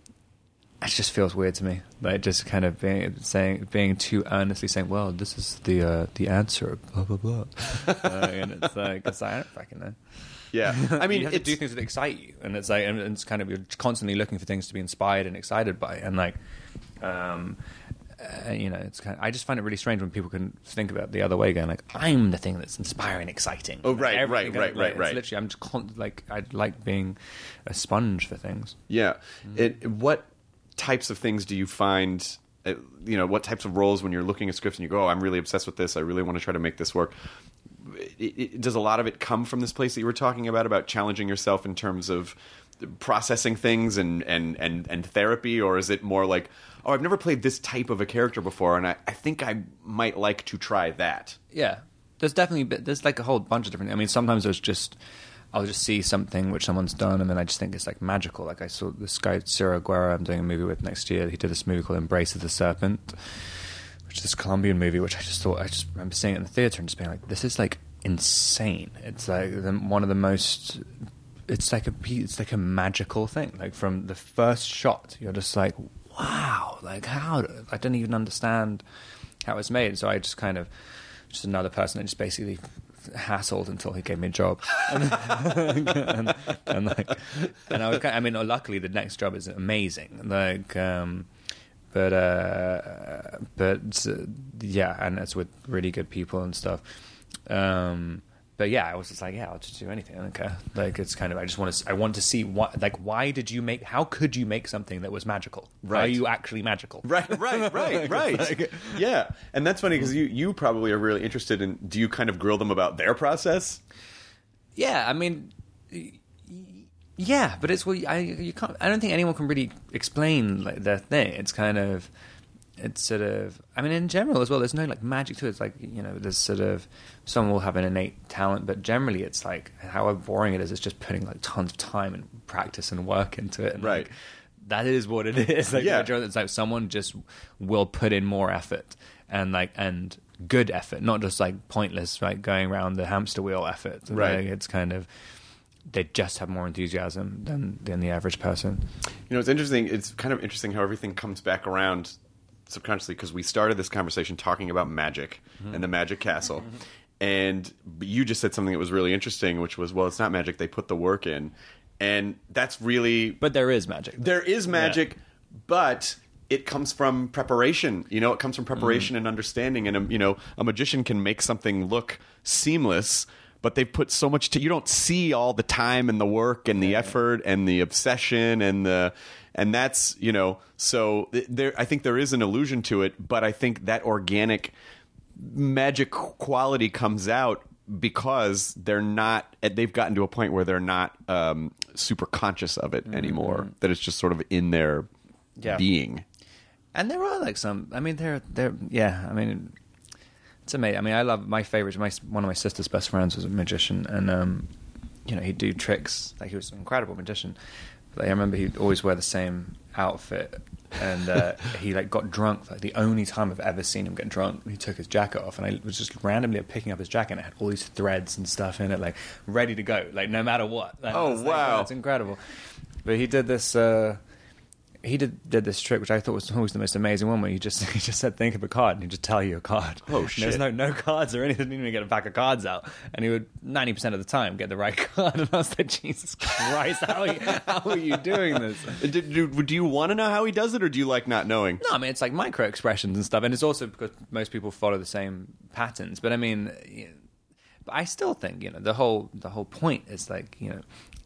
it just feels weird to me. Like just kind of being, saying, being too earnestly saying, well, this is the, uh, the answer, blah, blah, blah. uh, and it's like, it's like, I don't fucking know. Yeah, I mean, you have to it's, do things that excite you, and it's like, and it's kind of you're constantly looking for things to be inspired and excited by, and like, um, uh, you know, it's kind of, I just find it really strange when people can think about it the other way, going like, I'm the thing that's inspiring, exciting. Oh, Like, right, everything- right, right, like, right, it's right. Literally, I'm just con- like, I like being a sponge for things. Yeah. It, what types of things do you find, uh, you know, what types of roles when you're looking at scripts and you go, oh, I'm really obsessed with this, I really want to try to make this work. It, it, does a lot of it come from this place that you were talking about, about challenging yourself in terms of processing things and, and, and, and therapy? Or is it more like, oh, I've never played this type of a character before, and I, I think I might like to try that? Yeah, there's definitely there's like a whole bunch of different. I mean, sometimes there's just I'll just see something which someone's done, and then I just think it's like magical. Like I saw this guy Ciro Guerra I'm doing a movie with next year. He did this movie called Embrace of the Serpent, which is this Colombian movie, which I just thought, I just remember seeing it in the theater and just being like, this is like insane. It's like the, one of the most, it's like a, it's like a magical thing. Like from the first shot, you're just like, wow, like how, I didn't even understand how it's made. So I just kind of, just another person that just basically hassled until he gave me a job. and, and, and like, and I was kind of, I mean, luckily the next job is amazing. Like, um, But uh, but uh, yeah, and it's with really good people and stuff. Um, but yeah, I was just like, yeah, I'll just do anything. Okay, like it's kind of I just want to I want to see what like why did you make how could you make something that was magical? Right. Are you actually magical? Right, right, right, right. Like, yeah, and that's funny because you you probably are really interested in. Do you kind of grill them about their process? Yeah, I mean. Yeah, but it's well, I you can't. I don't think anyone can really explain like their thing. It's kind of, it's sort of. I mean, in general as well, there's no like magic to it. It's like you know, there's sort of someone will have an innate talent, but generally, it's like however boring it is, it's just putting like tons of time and practice and work into it. And, right. Like, that is what it is. Like, yeah. It's like someone just will put in more effort and like and good effort, not just like pointless like going around the hamster wheel effort. Right. Like, it's kind of. They just have more enthusiasm than than the average person. You know, it's interesting. It's kind of interesting how everything comes back around subconsciously because we started this conversation talking about magic mm-hmm. and the Magic Castle. Mm-hmm. And you just said something that was really interesting, which was, well, it's not magic. They put the work in. And that's really... But there is magic. There is magic, yeah. But it comes from preparation. You know, it comes from preparation mm. and understanding. And, a, you know, a magician can make something look seamless, but they've put so much to you don't see all the time and the work and the yeah. effort and the obsession and the and that's you know so there I think there is an illusion to it, but I think that organic magic quality comes out because they're not they've gotten to a point where they're not um, super conscious of it mm-hmm. anymore, that it's just sort of in their yeah. being. And there are like some I mean there there yeah I mean it's amazing. I mean, I love my favorite. My one of my sister's best friends was a magician, and um, you know he'd do tricks. Like he was an incredible magician. But I remember he'd always wear the same outfit, and uh, he like got drunk. Like the only time I've ever seen him get drunk, he took his jacket off, and I was just randomly picking up his jacket, and it had all these threads and stuff in it, like ready to go, like no matter what. Like, oh wow, that's like, oh, incredible. But he did this. Uh, He did did this trick, which I thought was always the most amazing one, where he just he just said, "Think of a card," and he'd just tell you a card. Oh shit! There's no no cards or anything. He didn't even get a pack of cards out, and he would ninety percent of the time get the right card. And I was like, Jesus Christ, how are you, how are you doing this? Do, do, do you want to know how he does it, or do you like not knowing? No, I mean it's like micro expressions and stuff, and it's also because most people follow the same patterns. But I mean, you know, but I still think you know the whole the whole point is like you know,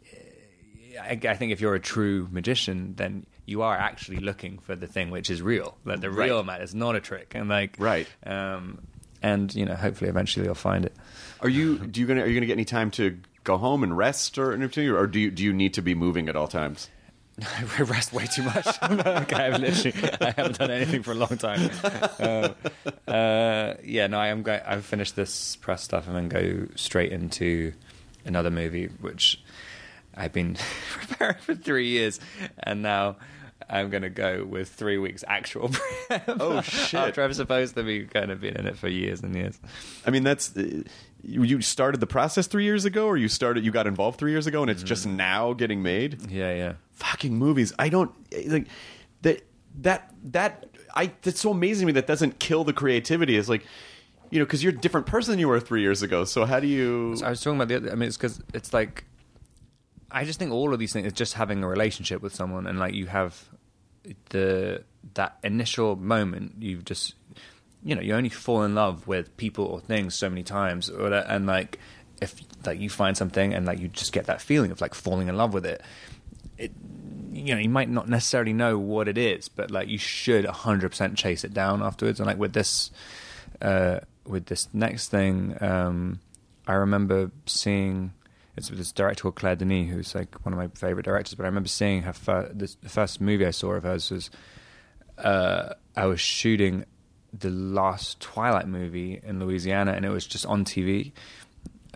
I, I think if you're a true magician, then you are actually looking for the thing which is real. Like the real right. matter is not a trick, and like right. Um, and you know, hopefully, eventually, you'll find it. Are you do you gonna are you gonna get any time to go home and rest or anything, or do you do you need to be moving at all times? I rest way too much. Like, I have literally I haven't done anything for a long time. Uh, uh, yeah, no, I am going. I've finished this press stuff and then go straight into another movie, which I've been preparing for three years, and now I'm going to go with three weeks actual prep. Oh, shit. After I'm supposed to be kind of been in it for years and years. I mean, that's... Uh, you started the process three years ago, or you started, you got involved three years ago, and it's mm-hmm. just now getting made? Yeah, yeah. Fucking movies. I don't... like that, that, that, I, that's so amazing to me that doesn't kill the creativity. It's like, you know, because you're a different person than you were three years ago, so how do you... So I was talking about the other... I mean, it's because it's like... I just think all of these things is just having a relationship with someone, and like you have the that initial moment, you just you know you only fall in love with people or things so many times, or that, and like if like you find something and like you just get that feeling of like falling in love with it. It you know you might not necessarily know what it is, but like you should one hundred percent chase it down afterwards. And like with this uh, with this next thing, um, I remember seeing. It's this director called Claire Denis, who's like one of my favorite directors. But I remember seeing her fir- this, the first movie I saw of hers was uh, I was shooting the last Twilight movie in Louisiana, and it was just on T V.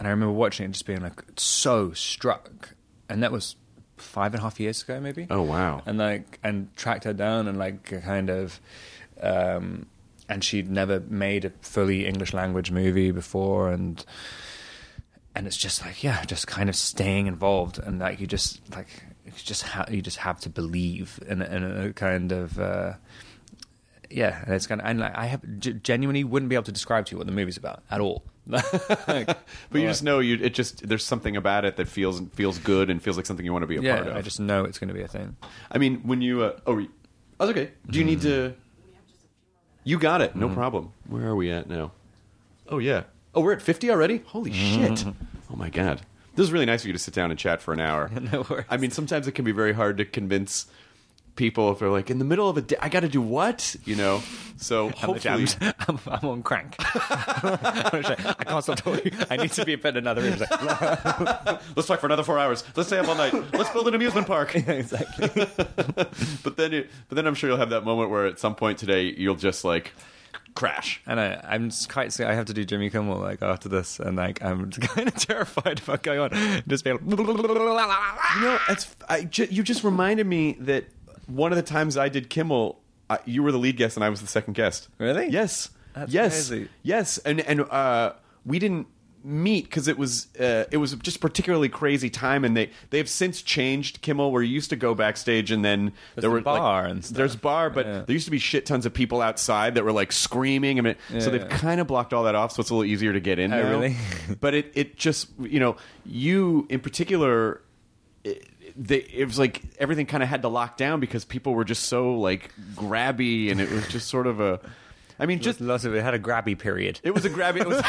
and I remember watching it and just being like so struck, and that was five and a half years ago, maybe. Oh wow! And like, and tracked her down, and like, kind of, um, and she'd never made a fully English language movie before, and and it's just like, yeah, just kind of staying involved, and like you just like you just ha- you just have to believe in, in a kind of. Uh, Yeah, and it's kind of, and like I have g- genuinely wouldn't be able to describe to you what the movie's about at all. Like, but you just know you. It just there's something about it that feels feels good and feels like something you want to be a yeah, part of. I just know it's going to be a thing. I mean, when you uh, oh, oh, that's okay. Do you need to? You got it. No mm. problem. Where are we at now? Oh yeah. Oh, we're at fifty already. Holy shit! Oh my god. This is really nice of you to sit down and chat for an hour. No worries. I mean, sometimes it can be very hard to convince people if they're like in the middle of a day, I got to do what, you know. So hopefully, I'm, I'm, I'm on crank. I can't stop talking. I need to be in another room. Like, let's talk for another four hours. Let's stay up all night. Let's build an amusement park. Yeah, exactly. but then, it, but then I'm sure you'll have that moment where at some point today you'll just like crash. And I, I'm just quite. I have to do Jimmy Kimmel like after this, and like I'm kind of terrified about going on. Just being like, you know, it's I, j- you just reminded me that. One of the times I did Kimmel, uh, you were the lead guest and I was the second guest. Really? Yes. That's yes. crazy. Yes. And and uh, we didn't meet because it was uh, it was just a particularly crazy time, and they they have since changed Kimmel, where you used to go backstage and then there's there the were bar like, and stuff. There's bar, but yeah. there used to be shit tons of people outside that were like screaming. I mean, yeah, so they've yeah. kind of blocked all that off, so it's a little easier to get in. Oh, now. really? But it it just, you know, you in particular. It, They, it was like everything kind of had to lock down because people were just so like grabby, and it was just sort of a. I mean, just lots of it had a grabby period. It was a grabby. It was.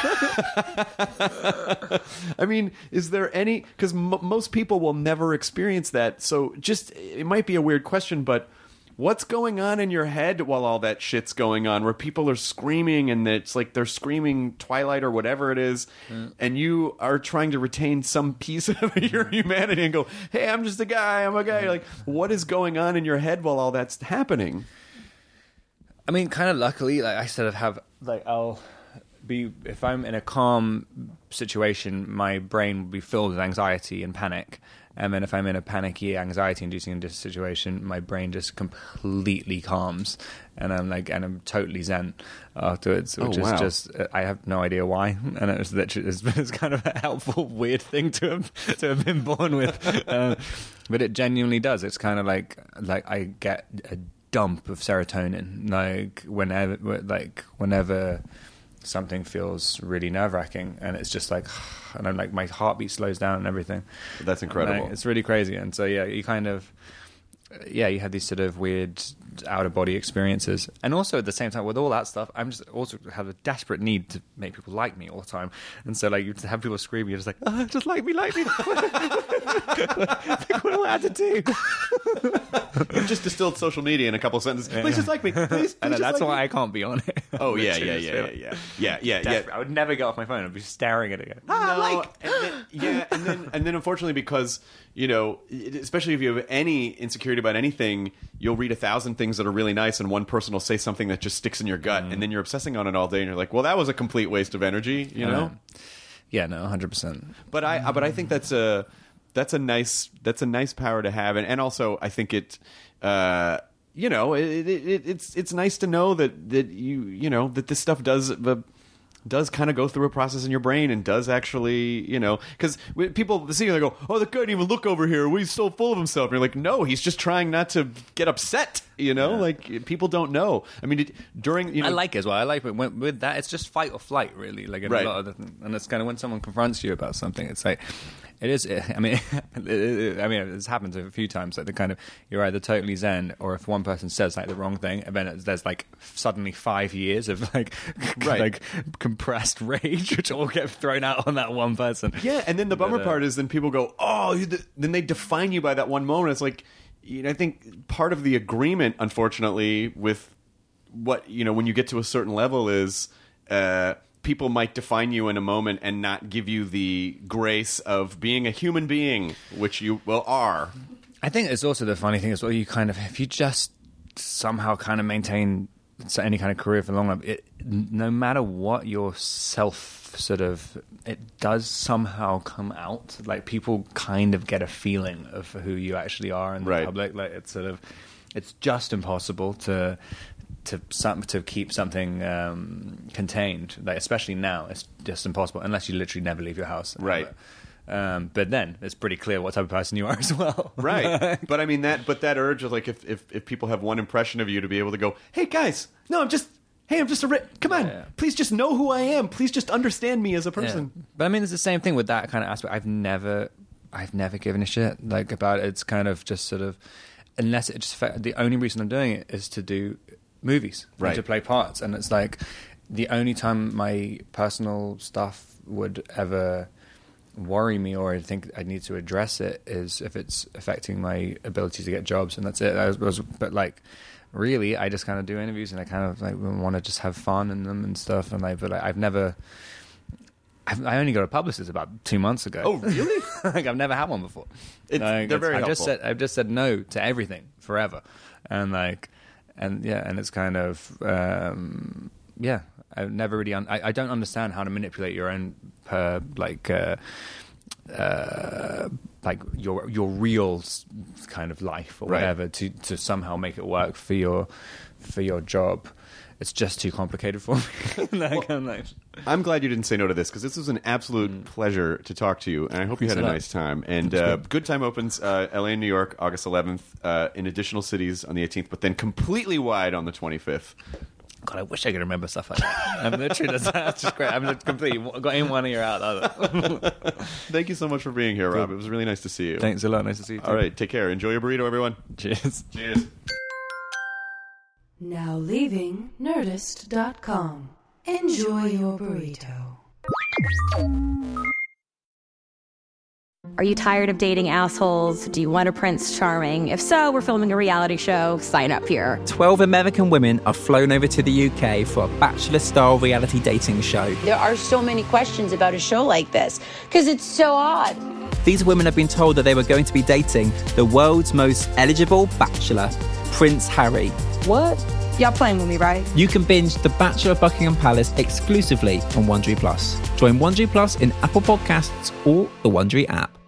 I mean, is there any? Because m- most people will never experience that. So, just it might be a weird question, but what's going on in your head while all that shit's going on, where people are screaming and it's like they're screaming Twilight or whatever it is, mm. and you are trying to retain some piece of your humanity and go, hey, I'm just a guy, I'm a guy. Like, what is going on in your head while all that's happening? I mean, kind of luckily, like I sort of have, like, I'll be, if I'm in a calm situation, my brain will be filled with anxiety and panic. And then if I'm in a panicky, anxiety-inducing situation, my brain just completely calms, and I'm like, and I'm totally zen afterwards, which oh, wow. is just, I have no idea why, and it was literally, it's, it's kind of a helpful, weird thing to have to have been born with, uh, but it genuinely does. It's kind of like, like I get a dump of serotonin, like whenever, like whenever. something feels really nerve-wracking, and it's just like, and I'm like, my heartbeat slows down and everything. That's incredible. Like, it's really crazy. And so yeah, you kind of, yeah, you have these sort of weird out-of-body experiences, and also at the same time with all that stuff, I'm just also have a desperate need to make people like me all the time. And so like you have people screaming, you're just like, oh, just like me, like me. Like, what do I have to do? You've just distilled social media in a couple of sentences. Please just like me. Please, please and just that's like why me. I can't be on it. Oh yeah, yeah, yeah, yeah, yeah, yeah, yeah, yeah. I would never get off my phone. I'd be staring at it. Going, ah, no, like. and then, yeah, and then and then unfortunately, because you know, especially if you have any insecurity about anything, you'll read a thousand things that are really nice, and one person will say something that just sticks in your gut, mm. and then you're obsessing on it all day, and you're like, well, that was a complete waste of energy, you know? Um, yeah, no, one hundred percent. But I, but I think that's a that's a nice that's a nice power to have, and, and also I think it. Uh, you know, it, it, it's it's nice to know that, that you you know that this stuff does uh, does kind of go through a process in your brain and does actually, you know, because people see you, they go, oh, the guy didn't even look over here. He's so full of himself. And you're like, no, he's just trying not to get upset. You know, yeah. Like people don't know. I mean, it, during you know, I like it as well. I like it when, with that. It's just fight or flight, really. Like in right. a lot of the, and it's kind of when someone confronts you about something. It's like. It is. I mean, it, it, I mean, it's happened a few times. Like the kind of you're either totally zen, or if one person says like the wrong thing, and then it's, there's like suddenly five years of like, right. like compressed rage, which all get thrown out on that one person. Yeah, and then the bummer but, uh, part is then people go, oh, then they define you by that one moment. It's like, you know, I think part of the agreement, unfortunately, with what you know when you get to a certain level is. Uh, People might define you in a moment and not give you the grace of being a human being, which you well are. I think it's also the funny thing is, well, you kind of if you just somehow kind of maintain any kind of career for long enough, it, no matter what your self sort of it does somehow come out. Like people kind of get a feeling of who you actually are in the Right. public. Like it's sort of it's just impossible to to some to keep something um, contained. Like especially now, it's just impossible unless you literally never leave your house. Right. Um, but then it's pretty clear what type of person you are as well. Right. But I mean that but that urge of like if, if if people have one impression of you to be able to go, hey guys, no, I'm just hey, I'm just a ri- come on, Yeah. please just know who I am. Please just understand me as a person. Yeah. But I mean, it's the same thing with that kind of aspect. I've never, I've never given a shit like about it. It's kind of just sort of, unless it just affect, the only reason I'm doing it is to do movies, and Right. to play parts, and it's like the only time my personal stuff would ever worry me or I think I need to address it is if it's affecting my ability to get jobs, and that's it. I was, but like. Really, I just kind of do interviews and I kind of like want to just have fun in them and stuff. And like, but like, I've never, I've, I only got a publicist about two months ago. Oh, really? Like I've never had one before. It's- Like, they're it's- very I've just helpful. said I've just said no to everything forever, and like, and yeah, and it's kind of um, yeah. I've never really. Un- I, I don't understand how to manipulate your own per like. Uh, uh, like your your real s- kind of life or Right. whatever to to somehow make it work for your for your job. It's just too complicated for me. Like, I'm like, I'm glad you didn't say no to this because this was an absolute pleasure to talk to you, and I hope you had a Thanks a lot. nice time. And uh, Good Time opens uh, L A and New York August eleventh, uh, in additional cities on the eighteenth, but then completely wide on the twenty-fifth. God, I wish I could remember stuff like that. I'm literally just, that's just great. I'm just completely got in one ear out the other. Thank you so much for being here, Rob. It was really nice to see you. Thanks a lot. Nice to see you. Too. All right, take care. Enjoy your burrito, everyone. Cheers. Cheers. Now leaving Nerdist dot com. Enjoy your burrito. Are you tired of dating assholes? Do you want a Prince Charming? If so, we're filming a reality show. Sign up here. twelve American women are flown over to the U K for a bachelor-style reality dating show. There are so many questions about a show like this because it's so odd. These women have been told that they were going to be dating the world's most eligible bachelor, Prince Harry. What? Y'all playing with me, right? You can binge The Bachelor of Buckingham Palace exclusively on Wondery Plus. Join Wondery Plus in Apple Podcasts or the Wondery app.